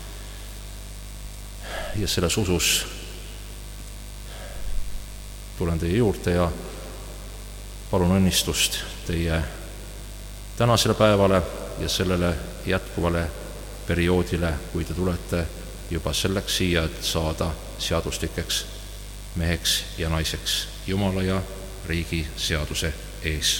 Ja selles usus tulen teie juurde ja palun õnnistust teie tänasele päevale ja sellele jätkuvale perioodile, kui te tulete juba selleks siia, et saada seaduslikeks meheks ja naiseks Jumala ja riigi seaduse ees.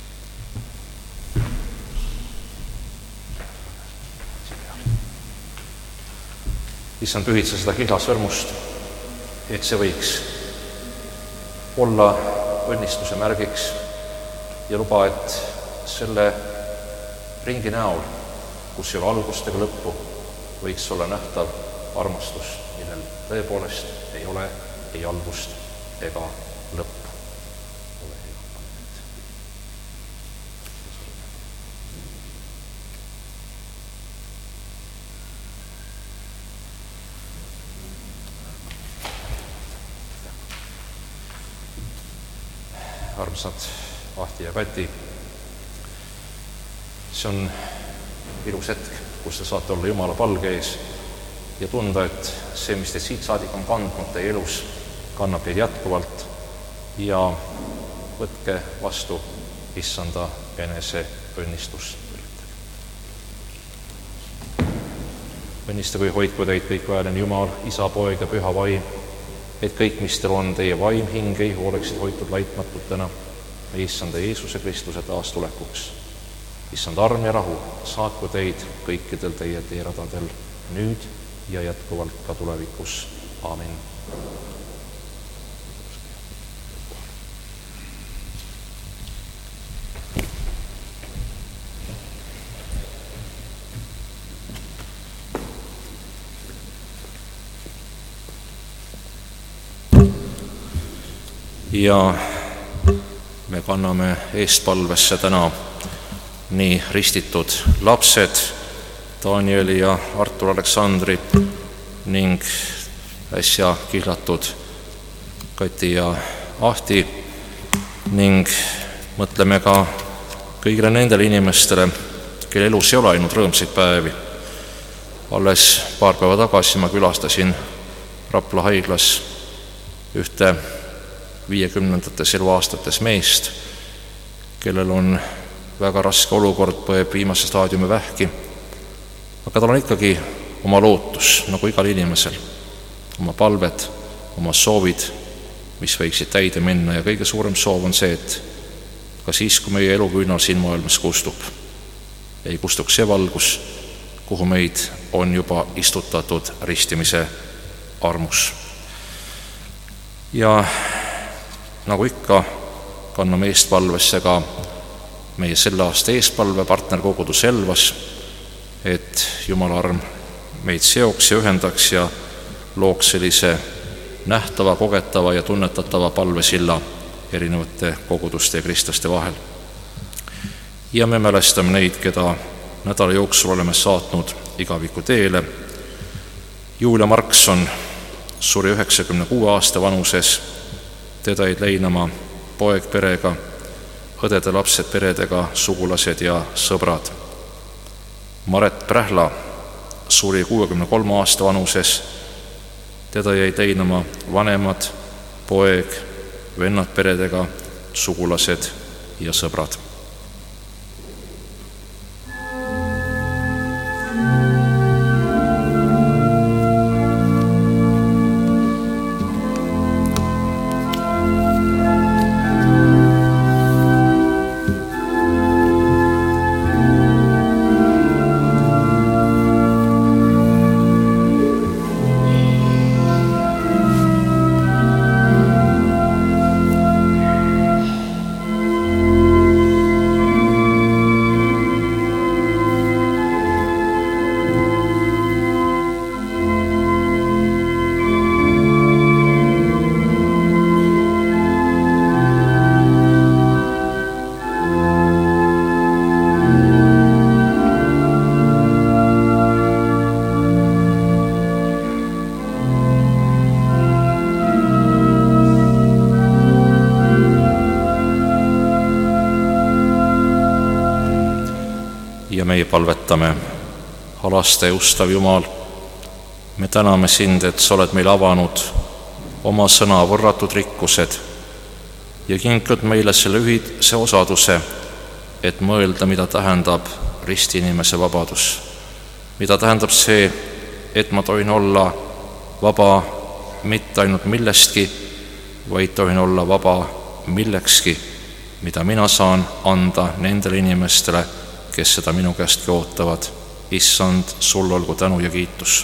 Issand, pühitse seda kihlasõrmust, et see võiks olla õnnistuse märgiks ja luba, et selle ringi näol, kus ei ole algust ega lõppu, võiks olla nähtav armastus, millel tõepoolest ei ole ei algust ega lõppu. Armsad Ahti ja Kati, See on ilus hetk, kus te saate olla Jumala palge ees ja tunda, et see, mis teid siit saadik on kandnud teie elus, kannab teid jätkuvalt ja võtke vastu Issanda enese õnnistus. Õnnistagu ja hoidku teid kõikväeline Jumal, Isa, Poeg ja Püha Vaim, et kõik, mis teil on, teie vaim, hing, ihu oleksid hoitud laitmatutena meie Issanda Jeesuse Kristuse taastulekuks. Issanda arm ja rahu saatku teid kõikidel teie teeradadel nüüd ja jätkuvalt ka tulevikus. Aamen. Ja me kanname eestpalvesse täna nii ristitud lapsed, Danieli ja Artur Aleksandri ning äsja kihlatud Kati ja Ahti ning mõtleme ka kõigile nendele inimestele, kelle elus ei ole ainult rõõmsaid päevi. Alles paar päeva tagasi ma külastasin Rapla haiglas ühte 50. eluaastates meest, kellel on väga raske olukord, põeb viimase staadiumi vähki, aga tal on ikkagi oma lootus, nagu igal inimesel, oma palved, oma soovid, mis võiksid täide minna ja kõige suurem soov on see, et ka siis, kui meie eluküünal siin maailmas kustub, ei kustuks see valgus, kuhu meid on juba istutatud ristimise armus. Ja nagu ikka, kanname eestpalvesse ka meie selle aasta eespalve partnerkogudus Elvas, et Jumala arm meid seoks ja ühendaks ja looks sellise nähtava, kogetava ja tunnetatava palvesilla erinevate koguduste ja kristlaste vahel. Ja me mälestame neid, keda nädala jooksul oleme saatnud igaviku teele. Julia Markson suri 96 aasta vanuses, teda jäid leinama poeg perega, õdede lapsed peredega, sugulased ja sõbrad. Maret Prähla suri 63 aasta vanuses, teda jäid leinama vanemad, poeg, vennad peredega, sugulased ja sõbrad. Ja meie palvetame, alaste ja ustav Jumal, me täname sind, et sa oled meil avanud oma sõna võrratud rikkused ja kinkinud meile selle ühise osaduse, et mõelda, mida tähendab ristiinimese vabadus. Mida tähendab see, et ma tohin olla vaba mitte ainult millestki, vaid tohin olla vaba millekski, mida mina saan anda nendele inimestele, kes seda minu käestki ootavad. Issand, sul olgu tänu ja kiitus.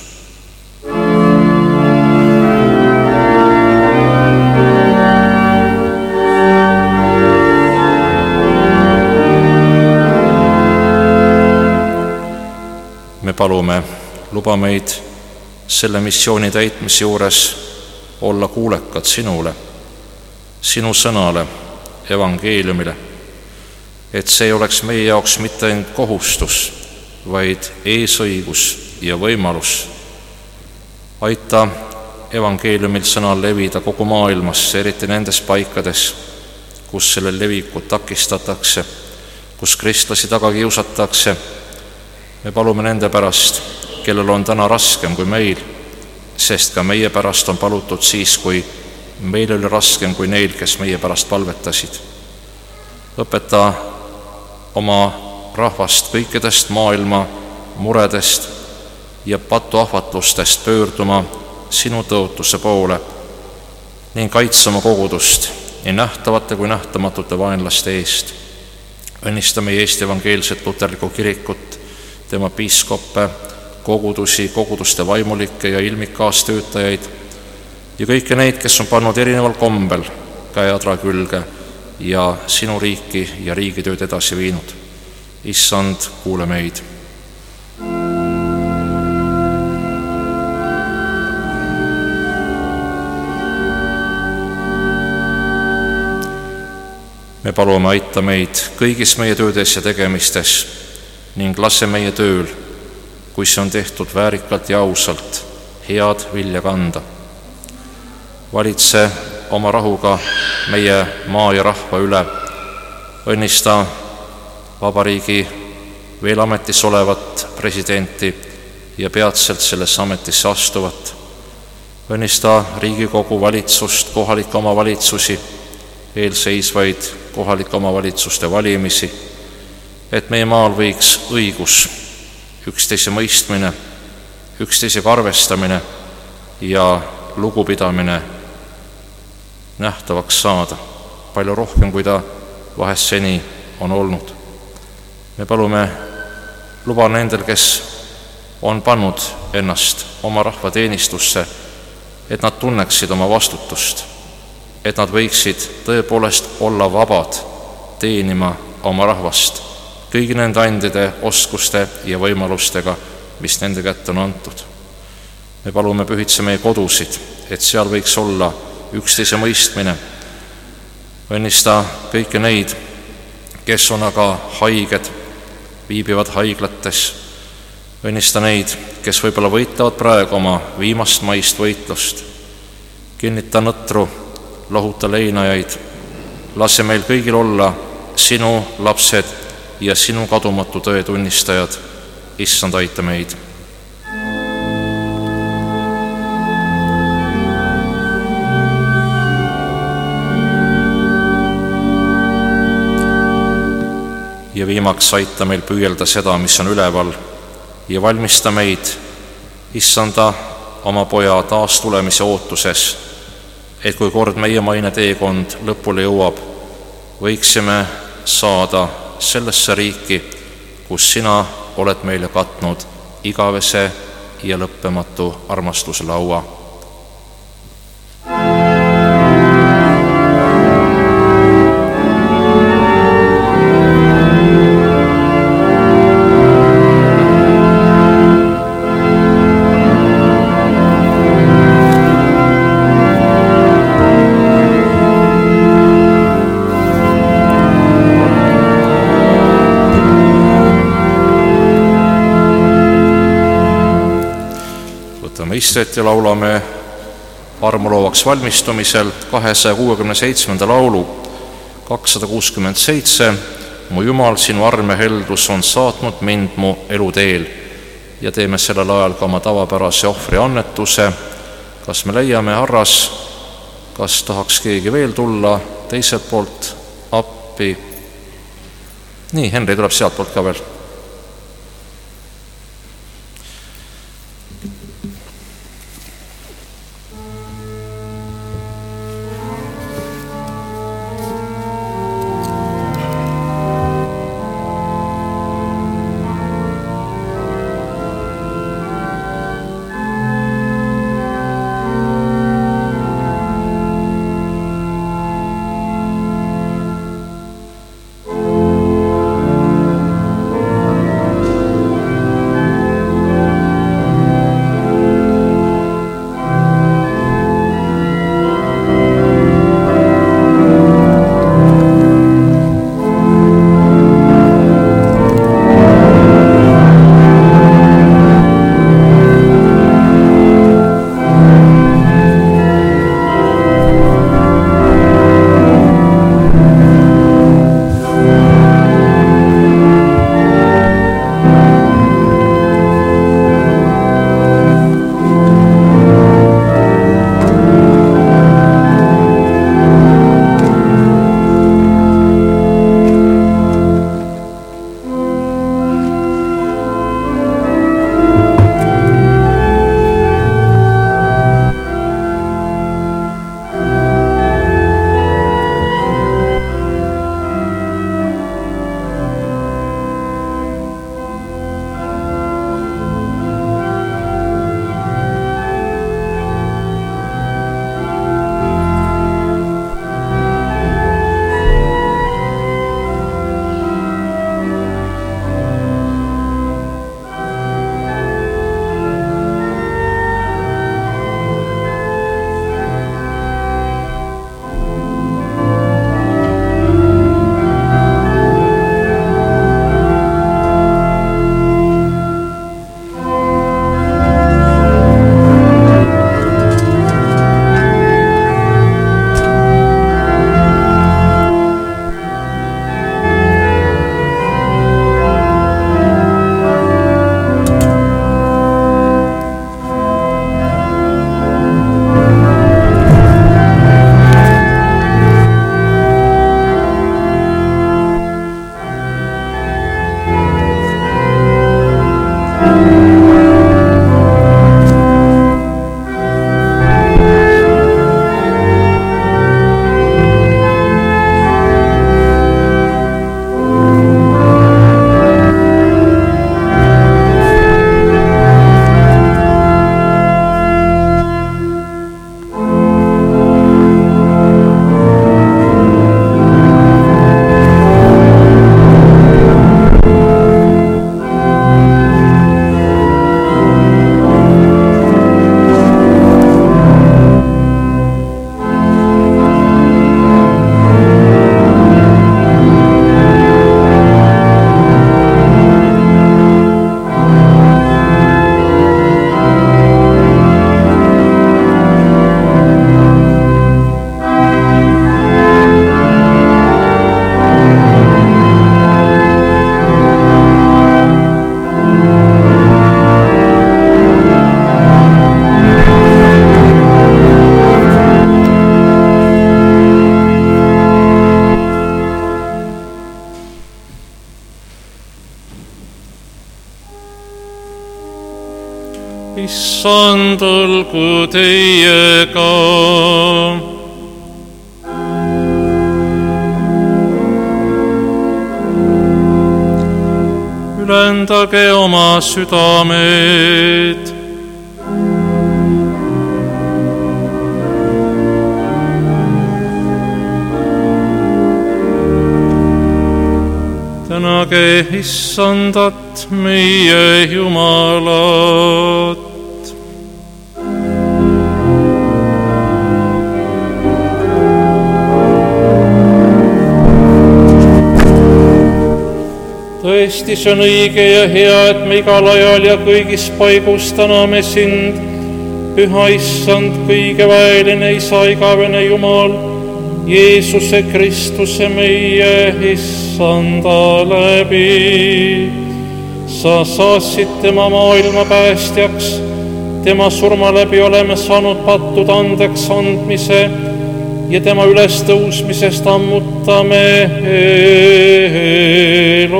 Me palume, luba meid selle missiooni täitmise juures olla kuulekad sinule, sinu sõnale, evangeeliumile, et see oleks meie jaoks mitte ainult kohustus, vaid eesõigus ja võimalus. Aita evangeeliumil sõnal levida kogu maailmas, eriti nendes paikades, kus selle levikut takistatakse, kus kristlasi taga kiusatakse. Me palume nende pärast, kellel on täna raskem kui meil, sest ka meie pärast on palutud siis, kui meil oli raskem kui neil, kes meie pärast palvetasid. Õpeta oma rahvast kõikidest maailma muredest ja patuahvatlustest pöörduma sinu tõotuse poole ning kaitse oma kogudust nii nähtavate kui nähtamatute vaenlaste eest. Õnnista meie Eesti evangeelset luterlikku kirikut, tema piiskoppe, kogudusi, koguduste vaimulikke ja ilmikaastöötajaid ja kõiki neid, kes on pannud erineval kombel käeadra külge ja sinu riiki ja riigitööd edasi viinud. Issand, kuule meid. Me palume, aita meid kõigis meie töödes ja tegemistes ning lase meie tööl, kui see on tehtud väärikalt ja ausalt, head vilja kanda. Valitse oma rahuga meie maa ja rahva üle. Õnnista vabariigi veel ametis olevat presidenti ja peatselt sellesse ametisse astuvat. Õnnista Riigikogu valitsust, kohalikke omavalitsusi, eelseisvaid kohalike omavalitsuste valimisi, et meie maal võiks õigus, üksteise mõistmine, üksteisega arvestamine ja lugupidamine nähtavaks saada, palju rohkem, kui ta vahest seni on olnud. Me palume luba nendel, kes on pannud ennast oma rahva teenistusse, et nad tunneksid oma vastutust, et nad võiksid tõepoolest olla vabad teenima oma rahvast kõigi nende andide, oskuste ja võimalustega, mis nende kätte on antud. Me palume, pühitse meie kodusid, et seal võiks olla üksteise mõistmine. Õnnista kõiki neid, kes on aga haiged, viibivad haiglates. Õnnista neid, kes võib-olla võitlevad praegu oma viimast maist võitlust. Kinnita nõtru, lohuta leinajaid. Lase meil kõigil olla sinu lapsed ja sinu kadumatu tõe tunnistajad. Issand, aita meid. Ja viimaks aita meil püüelda seda, mis on üleval ja valmista meid, Issanda, oma poja taastulemise ootuses, et kui kord meie maine teekond lõpule jõuab, võiksime saada sellesse riiki, kus sina oled meile katnud igavese ja lõppematu armastuse laua. Istet ja laulame armuloovaks valmistumisel 267. laulu 267. Mu Jumal, sinu arm ja heldus on saatnud mind mu eluteel. Ja teeme sellel ajal ka oma tavapärase ohvri annetuse. Kas me leiame, Harras, kas tahaks keegi veel tulla teiselt poolt appi? Nii, Henri tuleb sealt poolt ka veel. issand olgu teiega. Ülendage oma südamed. Tänage issandat meie Jumalat. Tõesti, see on õige ja hea, et me igal ajal ja kõigis paigus täname sind, püha issand, kõige väeline isa, igavene Jumal, Jeesuse Kristuse meie issanda läbi. Sa saatsid tema maailma päästjaks, tema surma läbi oleme saanud pattude andeks andmise ja tema ülestõusmisest ammutame elu.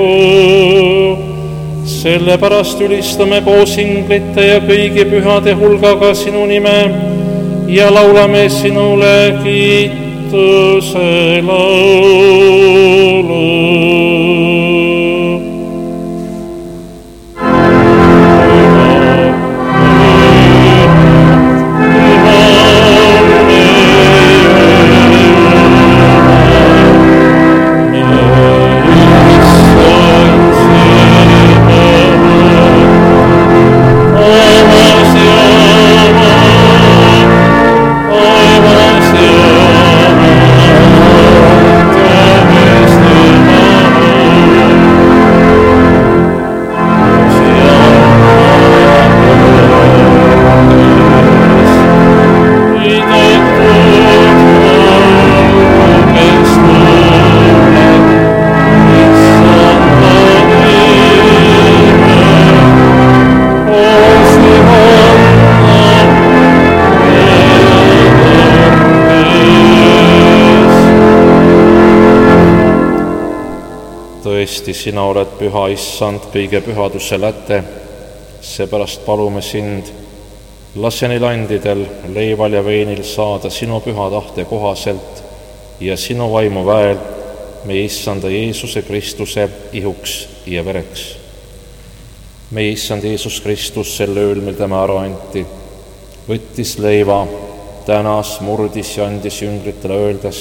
Sellepärast ülistame koos inglite ja kõigi pühade hulgaga sinu nime ja laulame sinule kiituse laulu. Tõesti, sina oled püha issand, kõige pühaduse läte, seepärast palume sind, lase neil andidel, leival ja veinil saada sinu püha tahte kohaselt ja sinu vaimu väel meie issanda Jeesuse Kristuse ihuks ja vereks. Meie issand Jeesus Kristus sel ööl, mil tema ära anti, võttis leiva, tänas, murdis ja andis jüngritele öeldes: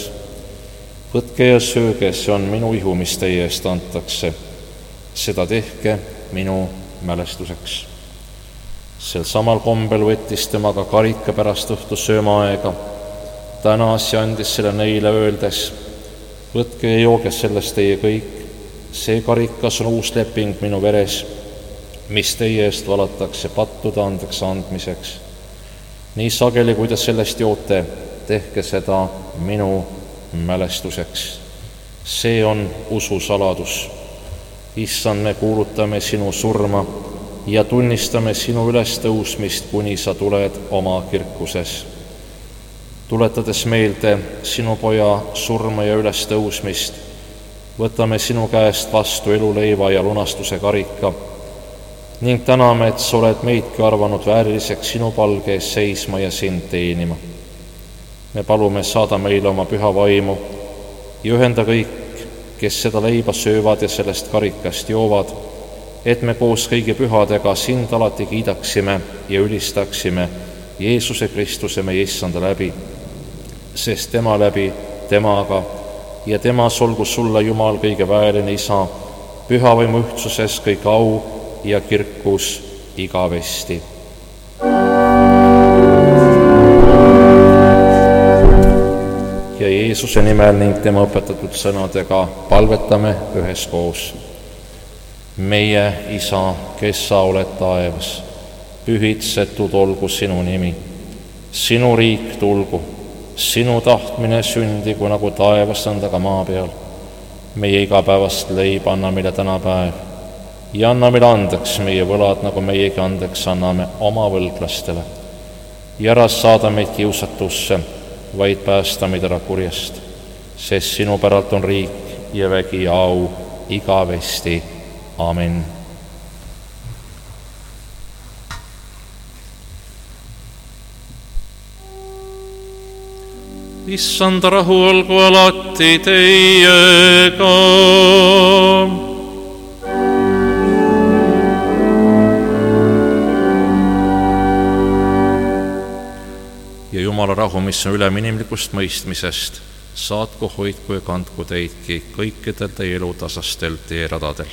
võtke ja sööge, see on minu ihu, mis teie eest antakse. Seda tehke minu mälestuseks. Sel samal kombel võttis tema ka karika pärast õhtu söömaaega, tänas ja andis selle neile öeldes: võtke ja jooge sellest teie kõik, see karikas on uus leping minu veres, mis teie eest valatakse pattude andeks andmiseks. Nii sageli, kui te sellest joote, tehke seda minu mälestuseks. See on usu saladus. Issand, me kuulutame sinu surma ja tunnistame sinu ülestõusmist, kuni sa tuled oma kirkuses. Tuletades meelde sinu poja surma ja ülestõusmist, võtame sinu käest vastu eluleiva ja lunastuse karika ning täname, et sa oled meidki arvanud vääriliseks sinu palge ees seisma ja sind teenima. Me palume, saada meile oma püha vaimu ja ühenda kõik, kes seda leiba söövad ja sellest karikast joovad, et me koos kõigi pühadega sind alati kiidaksime ja ülistaksime Jeesuse Kristuse meie issanda läbi, sest tema läbi, temaga ja temas olgu sulle, Jumal, kõige väeline isa, püha vaimu ühtsuses kõik au ja kirkus igavesti. Ja Jeesuse nimel ning tema õpetatud sõnadega palvetame üheskoos. Meie isa, kes sa oled taevas, pühitsetud olgu sinu nimi. Sinu riik tulgu, sinu tahtmine sündigu nagu taevas nõnda ka maa peal. Meie igapäevast leiba anna meile täna päev ja anna meile andeks meie võlad, nagu meiegi andeks anname oma võlglastele. Ja ära saada meid kiusatusse, vaid päästa meid ära kurjast, sest sinu päralt on riik ja vägi ja au igavesti. Amen. issanda rahu olgu alati teiega. Ja Jumala rahu, mis on ülem inimlikust mõistmisest, saatku, hoidku ja kandku teidki kõikidel teie elutasastel teeradadel.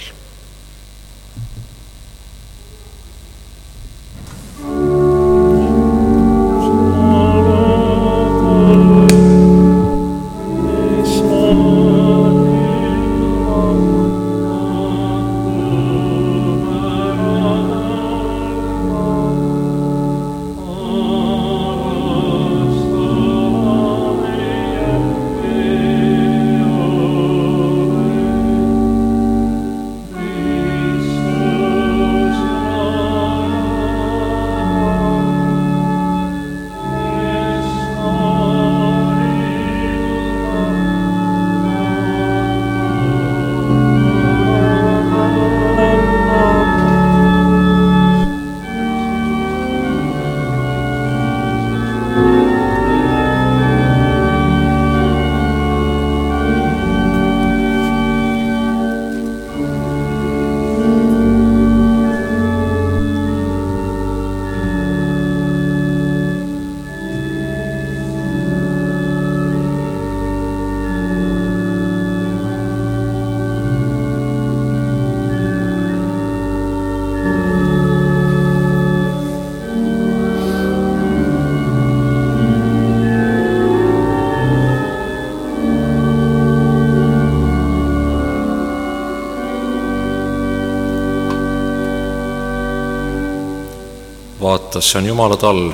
Vaata, see on Jumala tall,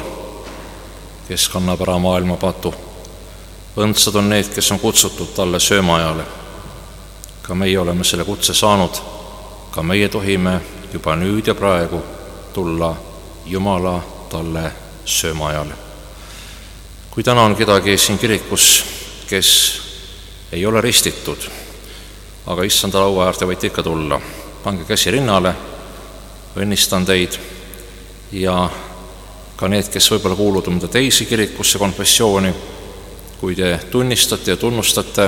kes kannab ära maailma patu. Õndsad on need, kes on kutsutud talle söömaajale. Ka meie oleme selle kutse saanud, ka meie tohime juba nüüd ja praegu tulla Jumala talle söömaajale. Kui täna on kedagi siin kirikus, kes ei ole ristitud, aga issanda laua äärde võite ikka tulla, pange käsi rinnale, õnnistan teid. Ja ka need, kes võib-olla kuuluvad mõnda teisi kirikusse, konfessiooni, kui te tunnistate ja tunnustate,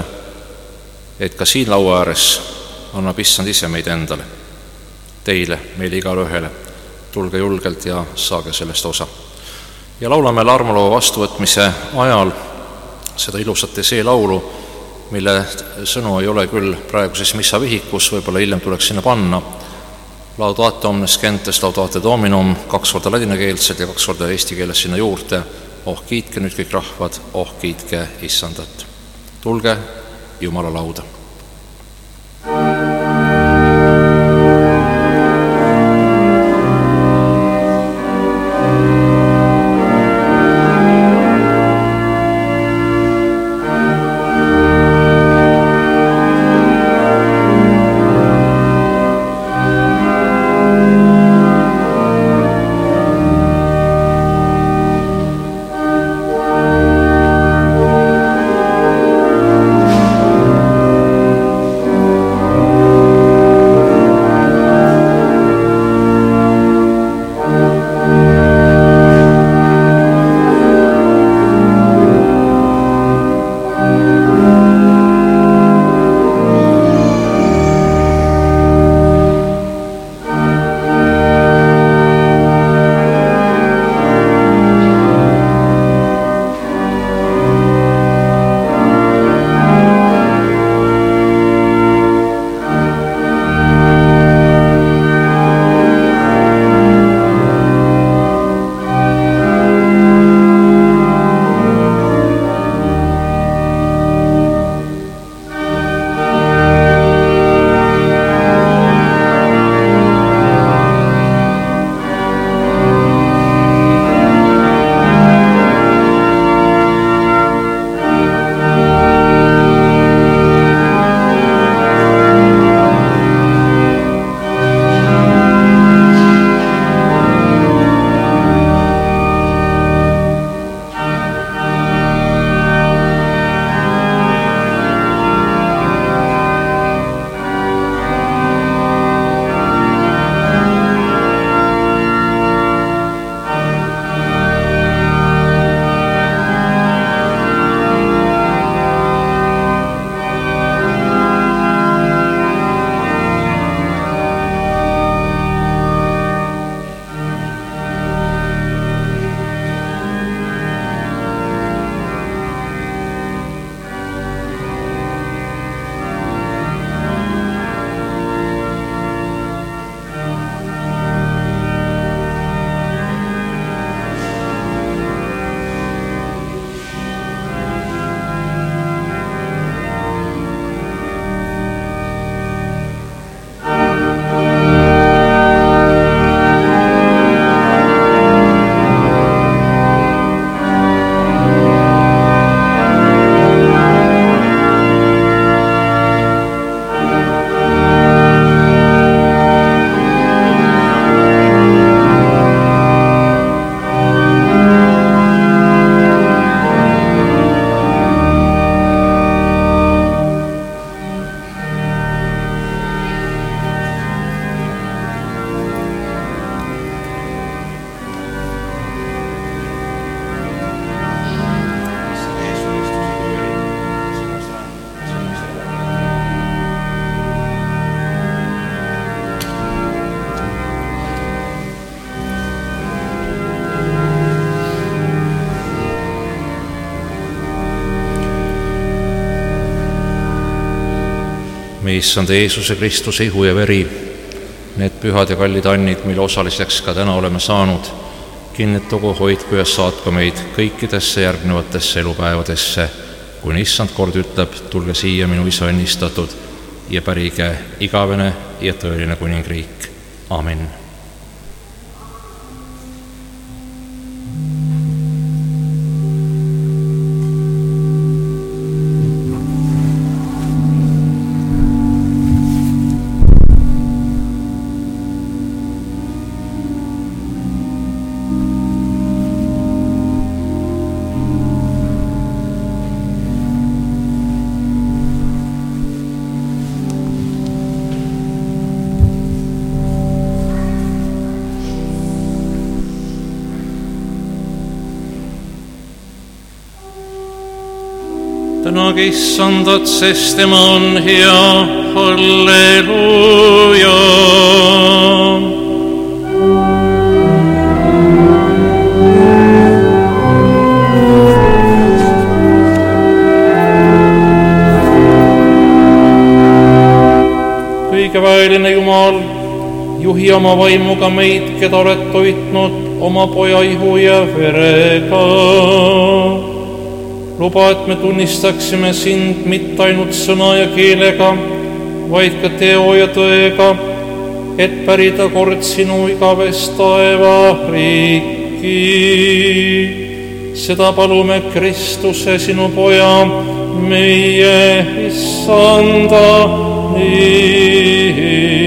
et ka siin laua ääres annab issand ise meid endale, teile, meile igale ühele. Tulge julgelt ja saage sellest osa. Ja laulame armulava vastuvõtmise ajal seda ilusat esee laulu, mille sõnu ei ole küll praeguses missavihikus, võib-olla hiljem tuleks sinna panna. Laudate omnes gentes, laudate dominum, 2 korda ladinakeelselt ja 2 korda eesti keeles sinna juurde. Oh, kiitke nüüd kõik rahvad, oh, kiitke issandat. Tulge Jumala lauda. meie issanda Jeesuse Kristuse ihu ja veri, need pühad ja kallid annid, mille osaliseks ka täna oleme saanud, kinnitagu, hoidku ja saatku meid kõikidesse järgnevatesse elupäevadesse, kuni issand kord ütleb, tulge siia, minu isa õnnistatud, ja pärige igavene ja tõeline kuningriik. Amen. Tänage issandat, sest tema on hea, halleluuja. Kõigeväeline Jumal, juhi oma vaimuga meid, keda oled toitnud oma poja ihu ja verega. Luba, et me tunnistaksime sind mitte ainult sõna ja keelega, vaid ka teo ja tõega, et pärida kord sinu igavest taeva riiki. Seda palume Kristuse, sinu poja, meie issanda nimel.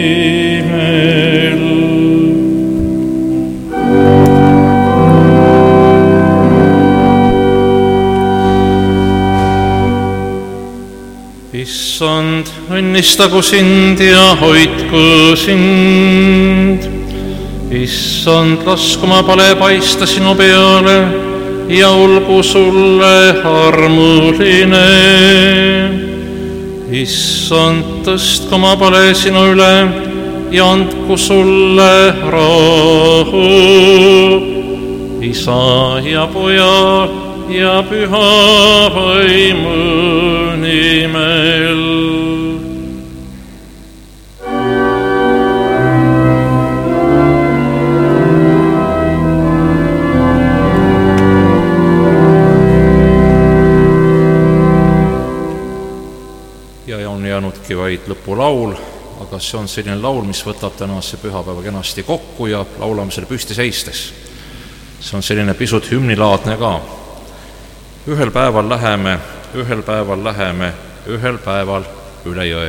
Issand, õnnistagu sind ja hoidku sind. Issand, lasku oma pale paista sinu peale ja olgu sulle armuline. Issand, tõstku oma pale sinu üle ja andku sulle rahu. Isa ja poja ja püha vaimu nimel. Ja on jäänudki vaid lõpulaul, aga see on selline laul, mis võtab tänase pühapäeva kenasti kokku ja laulame selle püsti seistes. See on selline pisut hümnilaadne ka. Ühel päeval läheme, ühel päeval üle jõe.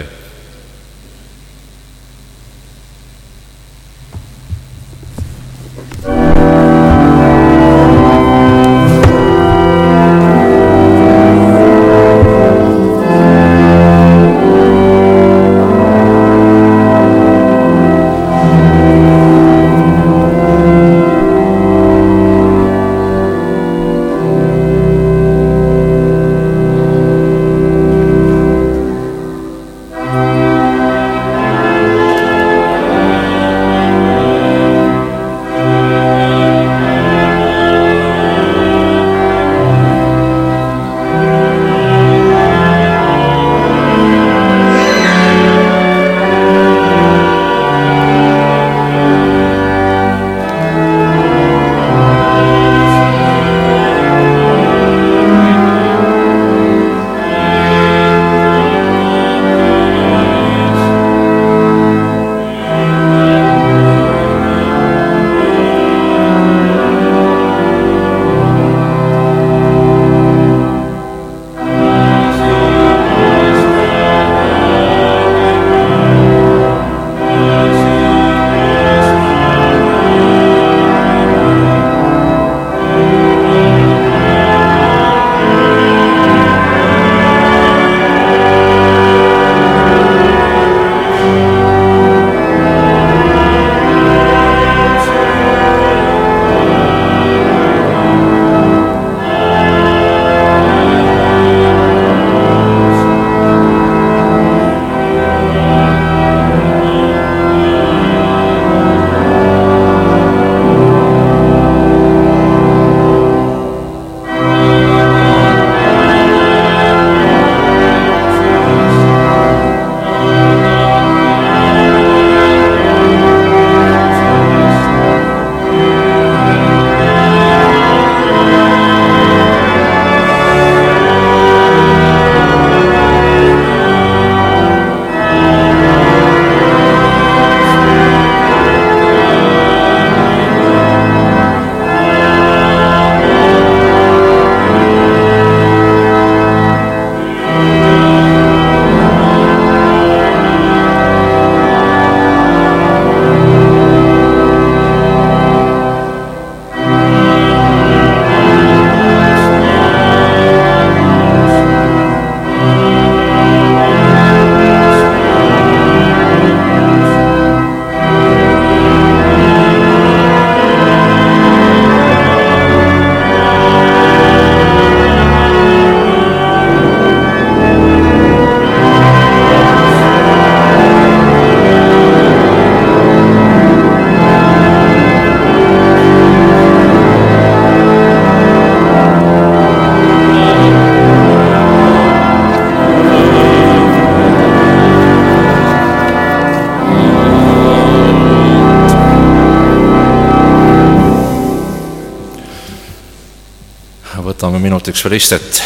Võtame minutiks veel istet.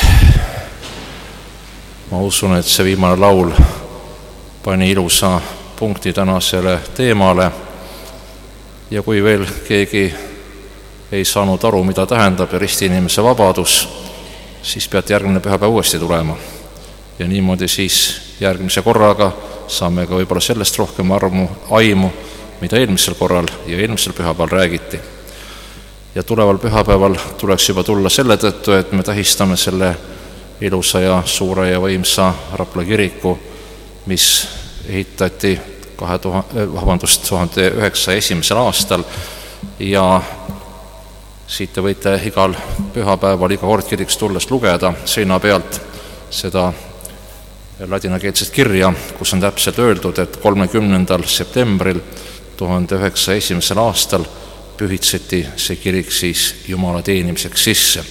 Ma usun, et see viimane laul pani ilusa punkti tänasele teemale ja kui veel keegi ei saanud aru, mida tähendab ristiinimese vabadus, siis peate järgmine pühapäev uuesti tulema. Ja niimoodi siis järgmise korraga saame ka võib-olla sellest rohkem aimu, mida eelmisel korral ja eelmisel pühapäeval räägiti. Ja tuleval pühapäeval tuleks juba tulla selle tõttu, et me tähistame selle ilusa ja suure ja võimsa Rapla kiriku, mis ehitati 1901. aastal ja siit te võite igal pühapäeval, iga kord kiriks tulles lugeda seina pealt seda ladinakeelset kirja, kus on täpselt öeldud, et 30. septembril 1901. aastal pühitseti see kirik siis Jumala teenimiseks sisse.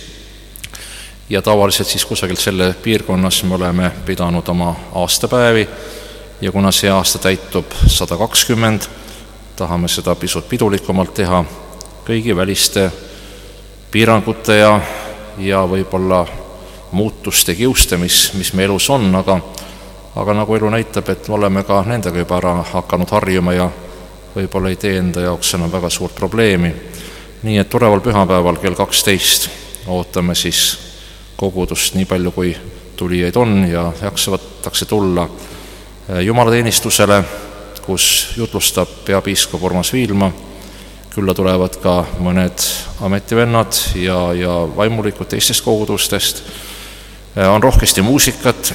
Ja tavaliselt siis kusagilt selle piirkonnas me oleme pidanud oma aastapäevi ja kuna see aasta täitub 120, tahame seda pisut pidulikumalt teha kõigi väliste piirangute ja võib-olla muutuste kiuste, mis me elus on, aga nagu elu näitab, et oleme ka nendega juba ära hakanud harjuma ja võib-olla ei tee enda jaoks enam väga suurt probleemi. Nii et tuleval pühapäeval kell 12 ootame siis kogudust nii palju, kui tulijaid on ja jaksavatakse tulla jumalateenistusele, kus jutlustab peapiiskop Urmas Viilma. Külla tulevad ka mõned ametivennad ja vaimulikud teistest kogudustest. On rohkesti muusikat.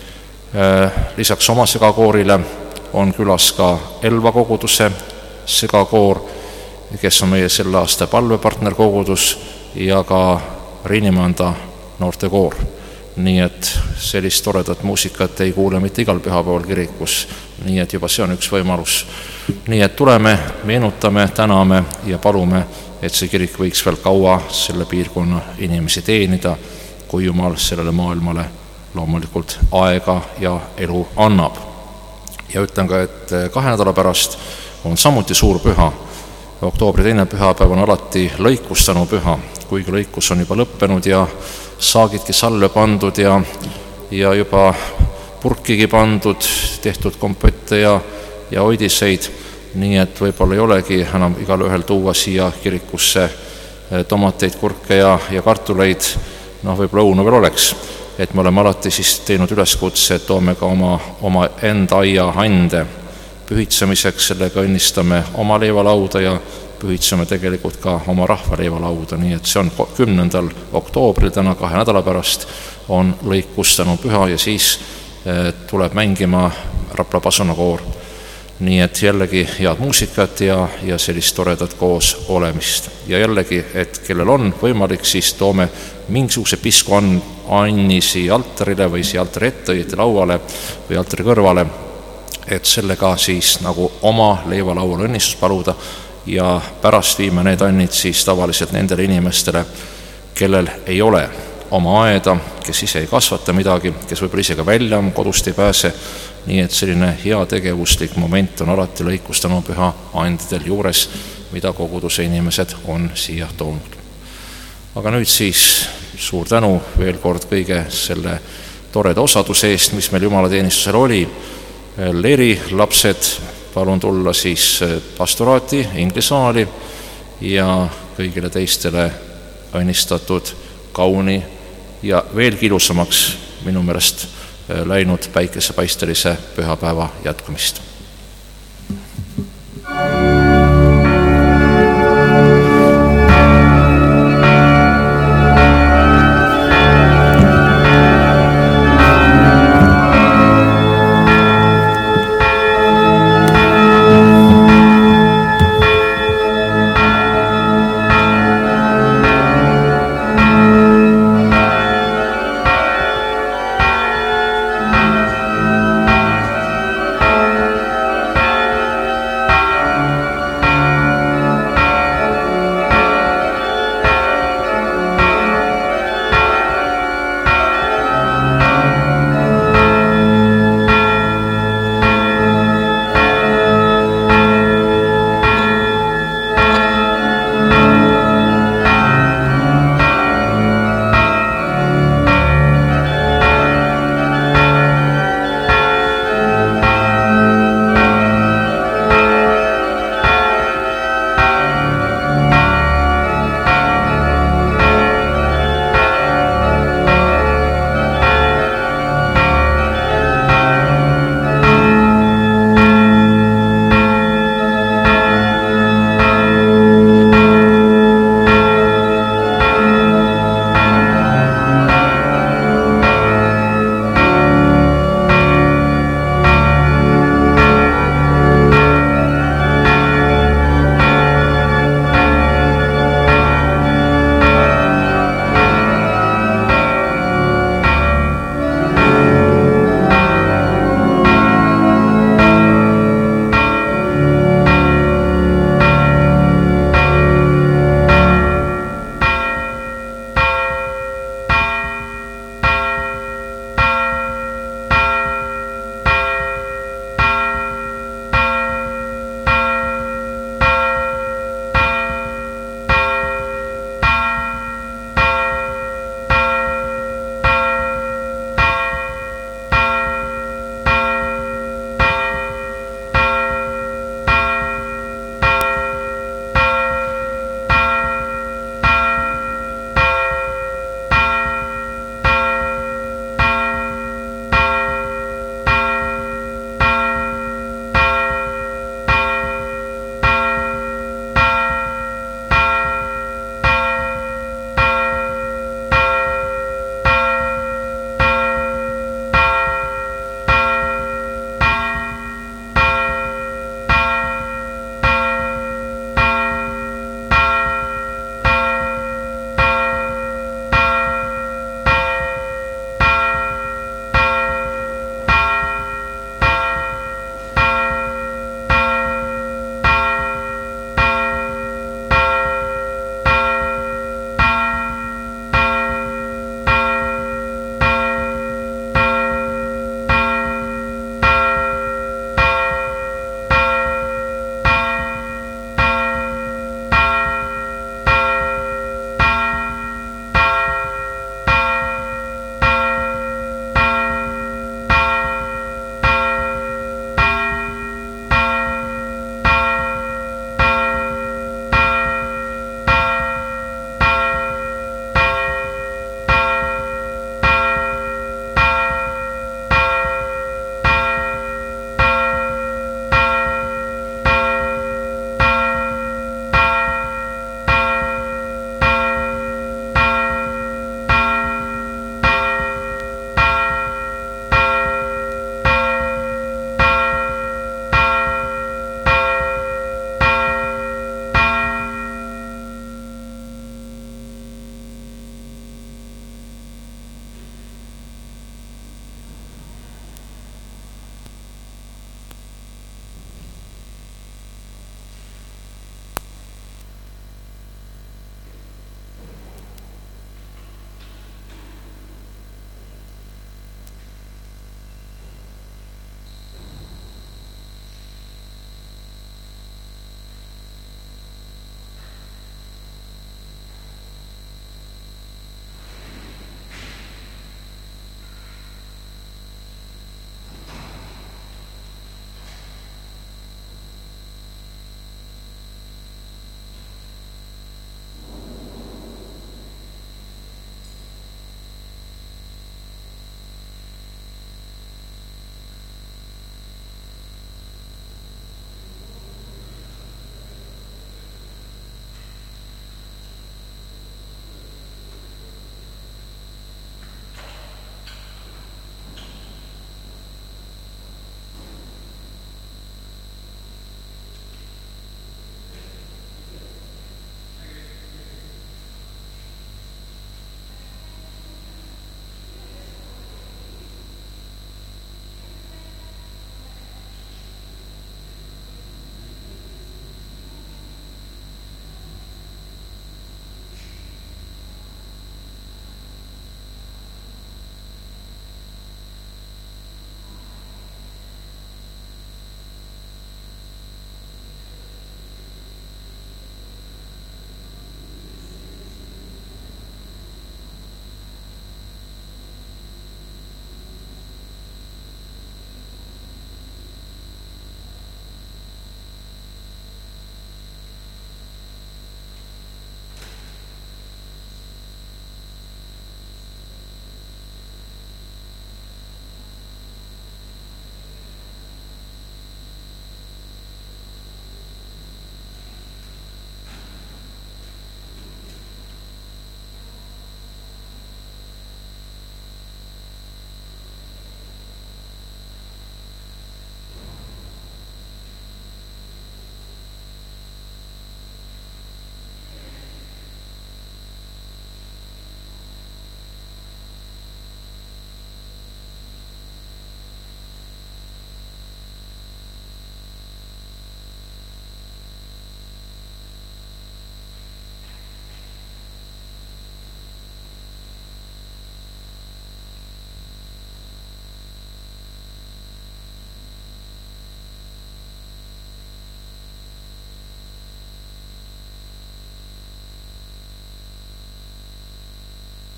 Lisaks oma segakoorile on külas ka Elva koguduse segakoor, kes on meie selle aasta palvepartner kogudus ja ka Riinimanda noortekoor. Nii et sellist toredat muusikat ei kuule mitte igal pühapäeval kirikus, nii et juba see on üks võimalus. Nii et tuleme, meenutame, täname ja palume, et see kirik võiks veel kaua selle piirkonna inimesi teenida, kui Jumal sellele maailmale loomulikult aega ja elu annab. Ja ütlen ka, et 2 nädala pärast on samuti suur püha. Oktoobri 2. pühapäev on alati lõikustanu püha, kuigi lõikus on juba lõppenud ja saagidki salve pandud ja juba purkigi pandud, tehtud kompette ja oidiseid, nii et võib-olla ei olegi enam igal ühel tuua siia kirikusse tomateid, kurke ja kartuleid, võib-olla õunu veel oleks, et me oleme alati siis teinud üleskutse, et toome ka oma enda aia ande pühitsemiseks, sellega õnnistame oma leivalauda ja pühitseme tegelikult ka oma rahva leivalauda, nii et see on 10. oktoobril, täna 2 nädala pärast on lõikustanu püha ja siis tuleb mängima Rapla pasunakoor. Nii et jällegi head muusikat ja sellist toredat koos olemist. Ja jällegi, et kellel on võimalik, siis toome mingisuguse pisku anni siia altarile või siia altari ette, lauale või altari kõrvale, et sellega siis nagu oma leivalaual õnnistus paluda ja pärast viime need annid siis tavaliselt nendele inimestele, kellel ei ole oma aeda, kes ise ei kasvata midagi, kes võib-olla ise ka välja kodust ei pääse, nii et selline hea tegevuslik moment on alati lõikustanu püha andidel juures, mida koguduse inimesed on siia toonud. Aga nüüd siis suur tänu veel kord kõige selle toreda osaduse eest, mis meil jumalateenistusel oli. Leri lapsed, palun tulla siis pastoraati, inglisaali ja kõigile teistele õnnistatud kauni ja veelgi ilusamaks minu meelest läinud päikesepaistelise pühapäeva jätkumist.